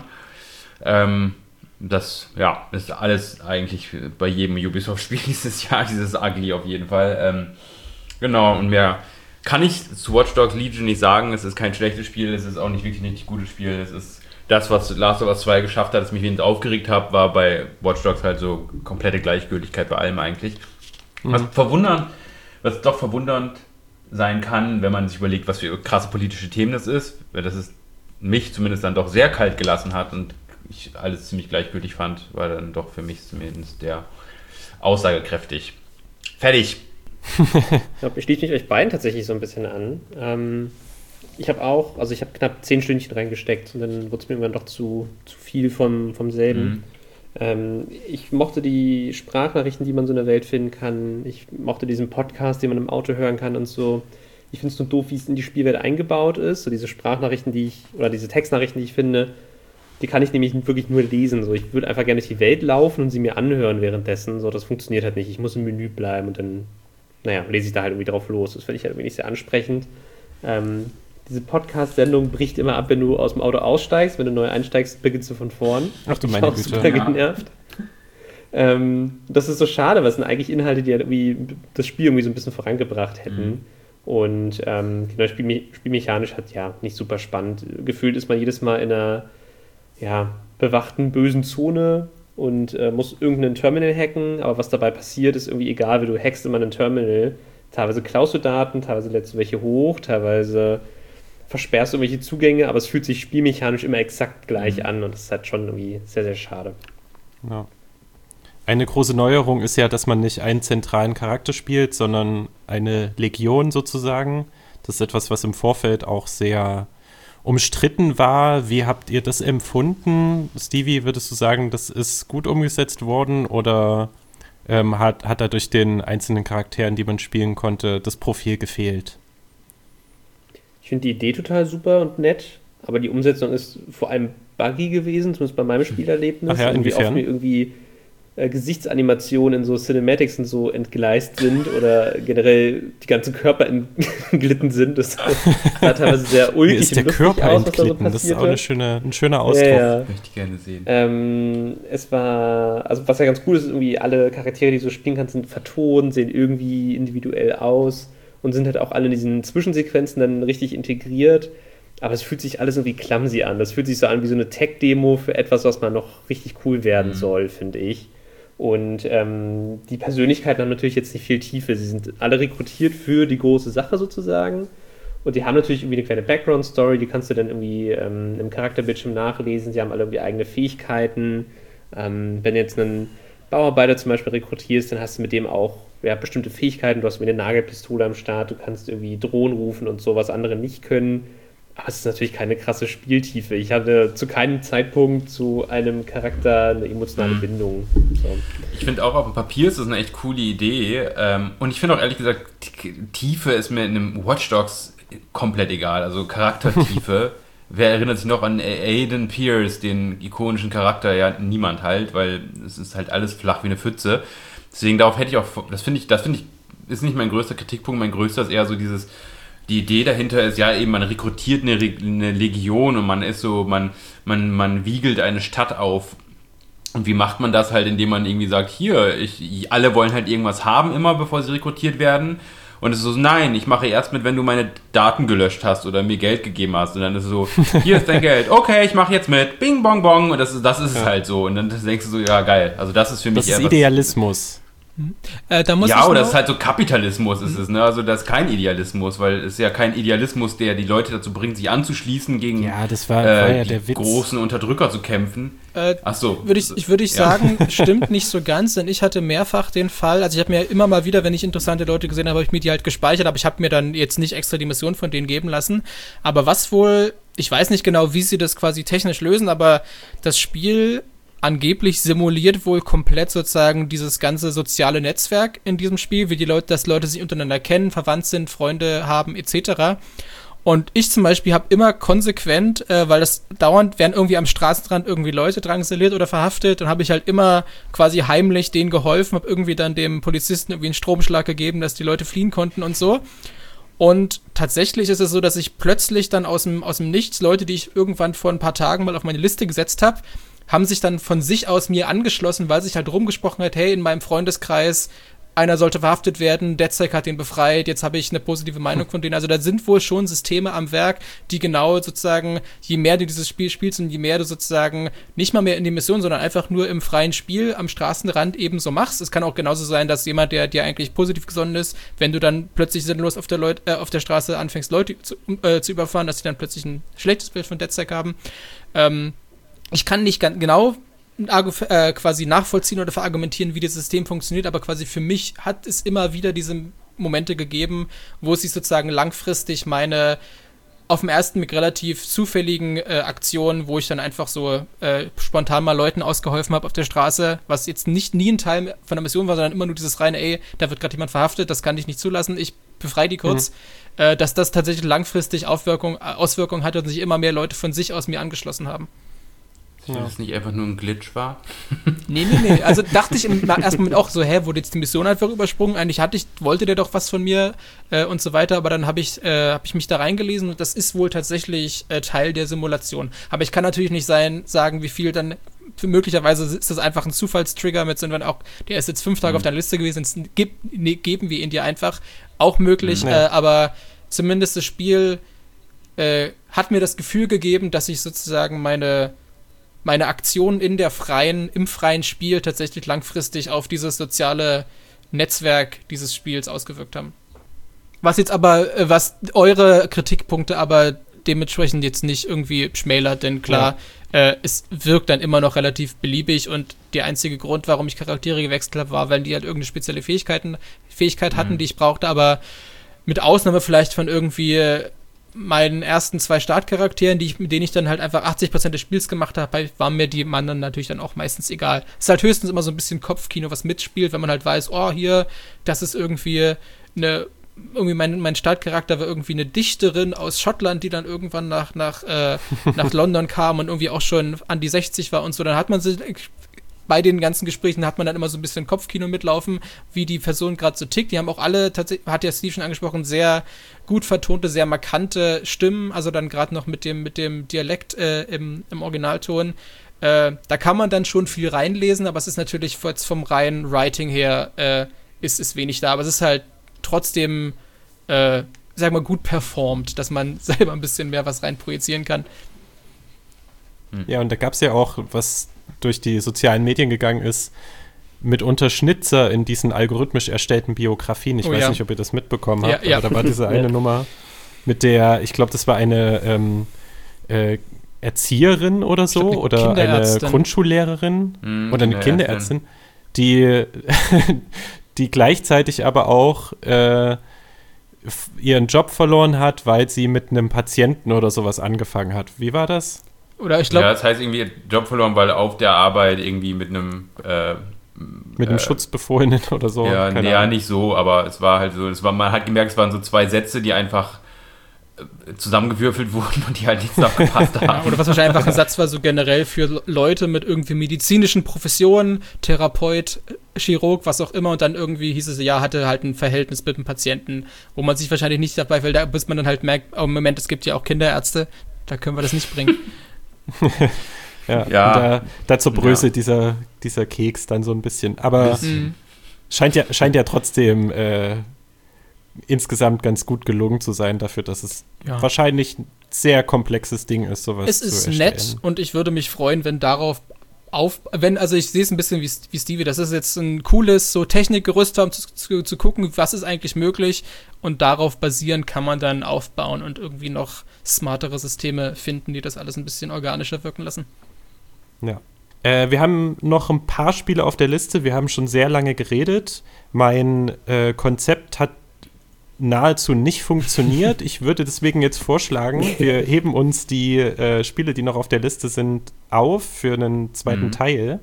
Das ist alles eigentlich bei jedem Ubisoft-Spiel dieses Jahr, dieses Ugly auf jeden Fall. Genau, und mehr kann ich zu Watch Dogs Legion nicht sagen. Es ist kein schlechtes Spiel, es ist auch nicht wirklich ein richtig gutes Spiel. Es ist das, was Last of Us 2 geschafft hat, das mich wenig aufgeregt hat, war bei Watch Dogs halt so komplette Gleichgültigkeit bei allem eigentlich. Was doch verwundernd sein kann, wenn man sich überlegt, was für krasse politische Themen das ist, weil das ist mich zumindest dann doch sehr kalt gelassen hat und ich alles ziemlich gleichgültig fand, war dann doch für mich zumindest der aussagekräftig. Fertig! Ich glaube, ich schließe mich euch beiden tatsächlich so ein bisschen an. Ich habe knapp 10 Stündchen reingesteckt und dann wurde es mir irgendwann doch zu viel vom selben. Ich mochte die Sprachnachrichten, die man so in der Welt finden kann. Ich mochte diesen Podcast, den man im Auto hören kann und so. Ich finde es nur doof, wie es in die Spielwelt eingebaut ist. So diese Sprachnachrichten, diese Textnachrichten, die ich finde, die kann ich nämlich wirklich nur lesen. So, ich würde einfach gerne durch die Welt laufen und sie mir anhören währenddessen. So, das funktioniert halt nicht. Ich muss im Menü bleiben und dann, lese ich da halt irgendwie drauf los. Das finde ich halt irgendwie nicht sehr ansprechend. Diese Podcast-Sendung bricht immer ab, wenn du aus dem Auto aussteigst. Wenn du neu einsteigst, beginnst du von vorn. Ach du meine Güte. Super genervt. Das ist so schade, weil es sind eigentlich Inhalte, die halt irgendwie das Spiel irgendwie so ein bisschen vorangebracht hätten. Und genau, spielmechanisch halt nicht super spannend. Gefühlt ist man jedes Mal in einer bewachten, bösen Zone und muss irgendein Terminal hacken, aber was dabei passiert, ist irgendwie egal, wie du hackst immer ein Terminal. Teilweise klaust du Daten, teilweise lädst du welche hoch, teilweise versperrst du irgendwelche Zugänge, aber es fühlt sich spielmechanisch immer exakt gleich an und das ist halt schon irgendwie sehr, sehr schade. Ja. Eine große Neuerung ist ja, dass man nicht einen zentralen Charakter spielt, sondern eine Legion sozusagen. Das ist etwas, was im Vorfeld auch sehr umstritten war. Wie habt ihr das empfunden? Stevie, würdest du sagen, das ist gut umgesetzt worden oder hat da durch den einzelnen Charakteren, die man spielen konnte, das Profil gefehlt? Ich finde die Idee total super und nett, aber die Umsetzung ist vor allem buggy gewesen, zumindest bei meinem Spielerlebnis. Ach ja, inwiefern? Irgendwie Gesichtsanimationen in so Cinematics und so entgleist sind oder generell die ganzen Körper entglitten sind. Das sah teilweise sehr ulkig ist der Körper aus, entglitten? Das ist auch ein schöner Ausdruck. Ja. Möchte ich gerne sehen. Es war, also was ja ganz cool ist, irgendwie alle Charaktere, die du so spielen kannst, sind vertont, sehen irgendwie individuell aus und sind halt auch alle in diesen Zwischensequenzen dann richtig integriert. Aber es fühlt sich alles irgendwie clumsy an. Das fühlt sich so an wie so eine Tech-Demo für etwas, was mal noch richtig cool werden soll, finde ich. Und die Persönlichkeiten haben natürlich jetzt nicht viel Tiefe. Sie sind alle rekrutiert für die große Sache sozusagen. Und die haben natürlich irgendwie eine kleine Background-Story, die kannst du dann irgendwie im Charakterbildschirm nachlesen. Sie haben alle irgendwie eigene Fähigkeiten. Wenn du jetzt einen Bauarbeiter zum Beispiel rekrutierst, dann hast du mit dem auch bestimmte Fähigkeiten. Du hast irgendwie eine Nagelpistole am Start, du kannst irgendwie Drohnen rufen und so, was andere nicht können. Aber es ist natürlich keine krasse Spieltiefe. Ich hatte zu keinem Zeitpunkt zu einem Charakter eine emotionale Bindung. So. Ich finde auch auf dem Papier ist das eine echt coole Idee. Und ich finde auch ehrlich gesagt, Tiefe ist mir in einem Watch Dogs komplett egal. Also Charaktertiefe. Wer erinnert sich noch an Aiden Pierce, den ikonischen Charakter? Ja, niemand halt, weil es ist halt alles flach wie eine Pfütze. Deswegen darauf hätte ich auch, das finde ich, ist nicht mein größter Kritikpunkt. Mein größter ist eher so die Idee dahinter ist ja eben, man rekrutiert eine Legion und man ist so, man wiegelt eine Stadt auf. Und wie macht man das halt, indem man irgendwie sagt, hier, alle wollen halt irgendwas haben immer, bevor sie rekrutiert werden. Und es ist so, nein, ich mache erst mit, wenn du meine Daten gelöscht hast oder mir Geld gegeben hast. Und dann ist es so, hier ist dein Geld, okay, ich mache jetzt mit, bing, bong, bong. Und das ist es halt so. Und dann denkst du so, ja, geil. Also das ist für mich eher Idealismus. Da muss ja, oder es ist halt so Kapitalismus ist es, ne? Also das ist kein Idealismus, weil es ist ja kein Idealismus, der die Leute dazu bringt, sich anzuschließen, gegen das war ja die der Witz. großen Unterdrücker zu kämpfen. Ach so. Würde ich sagen, stimmt nicht so ganz, denn ich hatte mehrfach den Fall, also ich habe mir immer mal wieder, wenn ich interessante Leute gesehen habe, habe ich mir die halt gespeichert, aber ich habe mir dann jetzt nicht extra die Mission von denen geben lassen. Aber was wohl, ich weiß nicht genau, wie sie das quasi technisch lösen, aber das Spiel angeblich simuliert wohl komplett sozusagen dieses ganze soziale Netzwerk in diesem Spiel, wie dass Leute sich untereinander kennen, verwandt sind, Freunde haben, etc. Und ich zum Beispiel habe immer konsequent, weil das dauernd werden irgendwie am Straßenrand irgendwie Leute drangsaliert oder verhaftet, dann habe ich halt immer quasi heimlich denen geholfen, habe irgendwie dann dem Polizisten irgendwie einen Stromschlag gegeben, dass die Leute fliehen konnten und so. Und tatsächlich ist es so, dass ich plötzlich dann aus dem Nichts, Leute, die ich irgendwann vor ein paar Tagen mal auf meine Liste gesetzt habe, haben sich dann von sich aus mir angeschlossen, weil sich halt rumgesprochen hat, hey, in meinem Freundeskreis, einer sollte verhaftet werden, DedSec hat den befreit, jetzt habe ich eine positive Meinung von denen. Also da sind wohl schon Systeme am Werk, die genau sozusagen, je mehr du dieses Spiel spielst und je mehr du sozusagen nicht mal mehr in die Mission, sondern einfach nur im freien Spiel am Straßenrand eben so machst. Es kann auch genauso sein, dass jemand, der dir eigentlich positiv gesonnen ist, wenn du dann plötzlich sinnlos auf der Straße anfängst, Leute zu überfahren, dass sie dann plötzlich ein schlechtes Bild von DedSec haben. Ich kann nicht ganz genau quasi nachvollziehen oder verargumentieren, wie das System funktioniert, aber quasi für mich hat es immer wieder diese Momente gegeben, wo es sich sozusagen langfristig meine auf den ersten Blick relativ zufälligen Aktionen, wo ich dann einfach so spontan mal Leuten ausgeholfen habe auf der Straße, was jetzt nie ein Teil von der Mission war, sondern immer nur dieses reine, da wird gerade jemand verhaftet, das kann ich nicht zulassen, ich befreie die kurz, dass das tatsächlich langfristig Auswirkungen hatte und sich immer mehr Leute von sich aus mir angeschlossen haben. Dass das nicht einfach nur ein Glitch war? Nee. Also dachte ich im ersten Moment auch so, wurde jetzt die Mission einfach übersprungen? Eigentlich wollte der doch was von mir und so weiter, aber dann hab ich mich da reingelesen und das ist wohl tatsächlich Teil der Simulation. Aber ich kann natürlich nicht sagen, wie viel dann, möglicherweise ist das einfach ein Zufallstrigger mit, sondern auch, der ist jetzt 5 Tage auf deiner Liste gewesen, geben wir ihn dir einfach, auch möglich, aber zumindest das Spiel hat mir das Gefühl gegeben, dass ich sozusagen meine Aktionen im freien Spiel tatsächlich langfristig auf dieses soziale Netzwerk dieses Spiels ausgewirkt haben. Was eure Kritikpunkte aber dementsprechend jetzt nicht irgendwie schmälert, denn klar, es wirkt dann immer noch relativ beliebig und der einzige Grund, warum ich Charaktere gewechselt habe, war, weil die halt irgendeine spezielle Fähigkeit hatten, die ich brauchte, aber mit Ausnahme vielleicht von irgendwie meinen ersten 2 Startcharakteren, mit denen ich dann halt einfach 80% des Spiels gemacht habe, waren mir die anderen natürlich dann auch meistens egal. Es ist halt höchstens immer so ein bisschen Kopfkino, was mitspielt, wenn man halt weiß, hier, das ist irgendwie mein Startcharakter war irgendwie eine Dichterin aus Schottland, die dann irgendwann nach London kam und irgendwie auch schon an die 60 war und so, dann hat man sie bei den ganzen Gesprächen hat man dann immer so ein bisschen Kopfkino mitlaufen, wie die Person gerade so tickt. Die haben auch alle, tatsächlich, hat ja Steve schon angesprochen, sehr gut vertonte, sehr markante Stimmen, also dann gerade noch mit dem Dialekt im Originalton. Da kann man dann schon viel reinlesen, aber es ist natürlich jetzt vom reinen Writing her ist wenig da, aber es ist halt trotzdem, sag mal, gut performt, dass man selber ein bisschen mehr was reinprojizieren kann. Ja, und da gab es ja auch, was durch die sozialen Medien gegangen ist, mitunter Schnitzer in diesen algorithmisch erstellten Biografien. Ich weiß nicht, ob ihr das mitbekommen habt, aber da war diese eine Nummer, mit der, ich glaube, das war eine Erzieherin oder so, oder eine Grundschullehrerin oder eine Kinderärztin, die gleichzeitig aber auch ihren Job verloren hat, weil sie mit einem Patienten oder sowas angefangen hat. Wie war das? Oder ich glaube. Ja, das heißt irgendwie Job verloren, weil auf der Arbeit irgendwie mit einem Schutzbefohlenen oder so. Ja, nicht so, aber es war halt so, man hat gemerkt, es waren so 2 Sätze, die einfach zusammengewürfelt wurden und die halt nicht nachgepasst haben. Oder was wahrscheinlich einfach ein Satz war, so generell für Leute mit irgendwie medizinischen Professionen, Therapeut, Chirurg, was auch immer, und dann irgendwie hieß es, hatte halt ein Verhältnis mit dem Patienten, wo man sich wahrscheinlich nicht dabei fällt, bis man dann halt merkt, oh Moment, es gibt ja auch Kinderärzte, da können wir das nicht bringen. Da zerbröselt dieser Keks dann so ein bisschen. Aber scheint ja trotzdem insgesamt ganz gut gelungen zu sein dafür, dass es wahrscheinlich ein sehr komplexes Ding ist, sowas zu erstellen. Es ist nett und ich würde mich freuen, wenn darauf also ich sehe es ein bisschen wie Stevie, das ist jetzt ein cooles so Technikgerüst, um zu gucken, was ist eigentlich möglich, und darauf basierend kann man dann aufbauen und irgendwie noch smartere Systeme finden, die das alles ein bisschen organischer wirken lassen. Ja. Wir haben noch ein paar Spiele auf der Liste, wir haben schon sehr lange geredet. Mein Konzept hat nahezu nicht funktioniert. Ich würde deswegen jetzt vorschlagen, wir heben uns die Spiele, die noch auf der Liste sind, auf für einen zweiten Teil.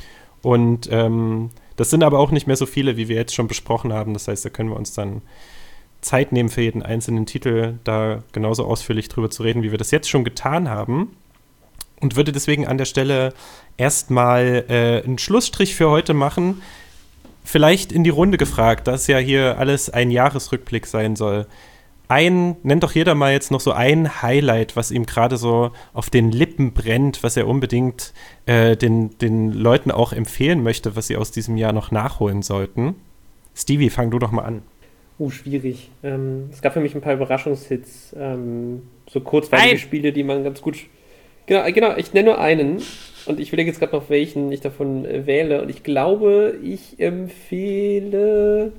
Und das sind aber auch nicht mehr so viele, wie wir jetzt schon besprochen haben. Das heißt, da können wir uns dann Zeit nehmen, für jeden einzelnen Titel da genauso ausführlich drüber zu reden, wie wir das jetzt schon getan haben. Und würde deswegen an der Stelle erstmal einen Schlussstrich für heute machen. Vielleicht in die Runde gefragt, dass ja hier alles ein Jahresrückblick sein soll. Nennt doch jeder mal jetzt noch so ein Highlight, was ihm gerade so auf den Lippen brennt, was er unbedingt den Leuten auch empfehlen möchte, was sie aus diesem Jahr noch nachholen sollten. Stevie, fang du doch mal an. Schwierig. Es gab für mich ein paar Überraschungshits, so kurzweilige Spiele, die man ganz gut... Genau, ich nenne nur einen und ich überlege jetzt gerade noch, welchen ich davon wähle, und ich glaube, ich empfehle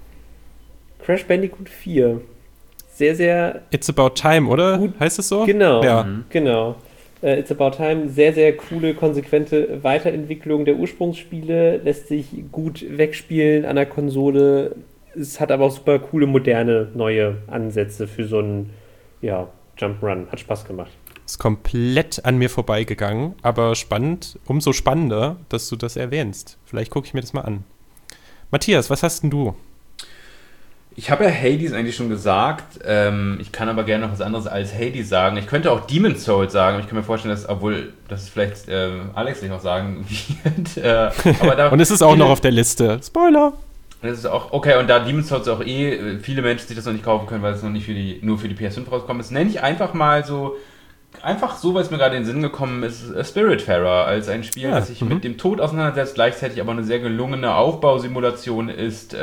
Crash Bandicoot 4. Sehr, sehr... It's About Time, oder? Gut. Heißt es so? Genau, ja. Genau. It's About Time, sehr, sehr coole, konsequente Weiterentwicklung der Ursprungsspiele, lässt sich gut wegspielen an der Konsole. Es hat aber auch super coole, moderne, neue Ansätze für so einen, Jump'n'Run. Hat Spaß gemacht. Ist komplett an mir vorbeigegangen, aber spannend, umso spannender, dass du das erwähnst. Vielleicht gucke ich mir das mal an. Matthias, was hast denn du? Ich habe ja Hades eigentlich schon gesagt. Ich kann aber gerne noch was anderes als Hades sagen. Ich könnte auch Demon's Souls sagen. Ich kann mir vorstellen, dass, obwohl das vielleicht Alex nicht noch sagen wird. Aber da und es ist auch noch auf der Liste. Spoiler! Das ist auch, okay, und da Demon's Souls auch viele Menschen sich das noch nicht kaufen können, weil es noch nicht nur für die PS5 rauskommt, ist, nenne ich einfach mal so, weil es mir gerade in den Sinn gekommen ist, Spiritfarer als ein Spiel, das sich mit dem Tod auseinandersetzt, gleichzeitig aber eine sehr gelungene Aufbausimulation ist.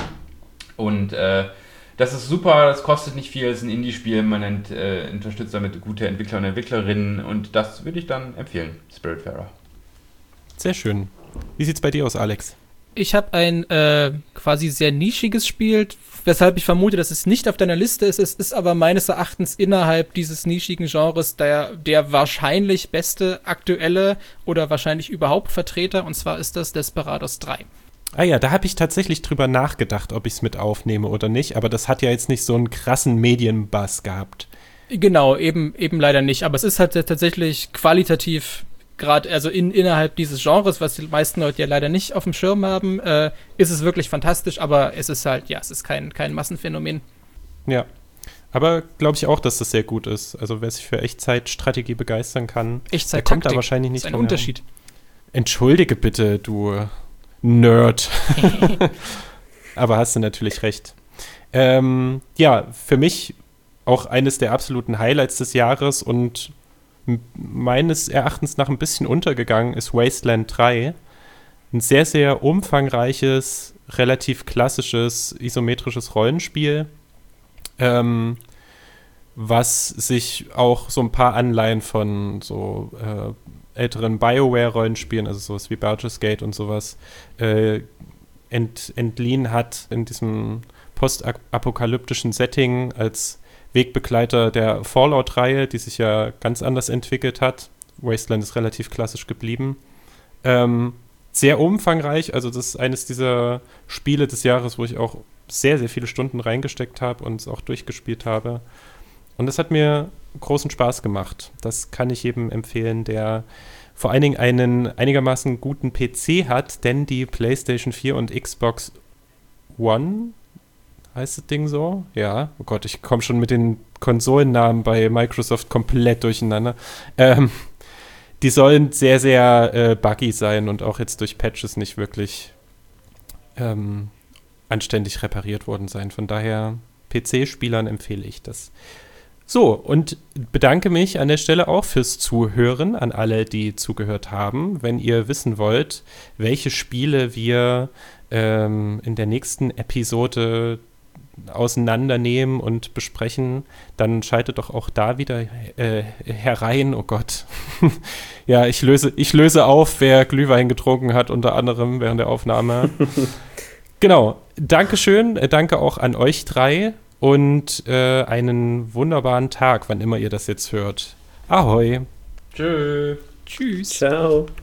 Das ist super, das kostet nicht viel, es ist ein Indie-Spiel, man unterstützt damit gute Entwickler und Entwicklerinnen, und das würde ich dann empfehlen, Spiritfarer. Sehr schön. Wie sieht's bei dir aus, Alex? Ich habe ein quasi sehr nischiges Spiel, weshalb ich vermute, dass es nicht auf deiner Liste ist. Es ist aber meines Erachtens innerhalb dieses nischigen Genres der wahrscheinlich beste aktuelle oder wahrscheinlich überhaupt Vertreter, und zwar ist das Desperados 3. Ah ja, da habe ich tatsächlich drüber nachgedacht, ob ich es mit aufnehme oder nicht, aber das hat ja jetzt nicht so einen krassen Medienbuzz gehabt. Genau, eben leider nicht, aber es ist halt tatsächlich qualitativ, gerade also innerhalb dieses Genres, was die meisten Leute ja leider nicht auf dem Schirm haben, ist es wirklich fantastisch, aber es ist halt, es ist kein Massenphänomen. Ja, aber glaube ich auch, dass das sehr gut ist. Also wer sich für Echtzeitstrategie begeistern kann, der kommt da wahrscheinlich nicht dran. Das ist ein Unterschied. Entschuldige bitte, du Nerd. Aber hast du natürlich recht. Für mich auch eines der absoluten Highlights des Jahres und meines Erachtens nach ein bisschen untergegangen ist Wasteland 3. Ein sehr, sehr umfangreiches, relativ klassisches, isometrisches Rollenspiel, was sich auch so ein paar Anleihen von so älteren BioWare-Rollenspielen, also sowas wie Baldur's Gate und sowas, entliehen hat in diesem postapokalyptischen Setting als Wegbegleiter der Fallout-Reihe, die sich ja ganz anders entwickelt hat. Wasteland ist relativ klassisch geblieben. Sehr umfangreich, also das ist eines dieser Spiele des Jahres, wo ich auch sehr, sehr viele Stunden reingesteckt habe und es auch durchgespielt habe. Und das hat mir großen Spaß gemacht. Das kann ich jedem empfehlen, der vor allen Dingen einen einigermaßen guten PC hat, denn die PlayStation 4 und Xbox One, heißt das Ding so? Ja, oh Gott, ich komme schon mit den Konsolennamen bei Microsoft komplett durcheinander. Die sollen sehr, sehr buggy sein und auch jetzt durch Patches nicht wirklich anständig repariert worden sein. Von daher, PC-Spielern empfehle ich das. So, und bedanke mich an der Stelle auch fürs Zuhören an alle, die zugehört haben. Wenn ihr wissen wollt, welche Spiele wir in der nächsten Episode auseinandernehmen und besprechen, dann schaltet doch auch da wieder herein. Oh Gott, Ja, ich löse auf, wer Glühwein getrunken hat, unter anderem während der Aufnahme. Genau. Dankeschön. Danke auch an euch 3 und einen wunderbaren Tag, wann immer ihr das jetzt hört. Ahoi. Tschö. Tschüss. Ciao.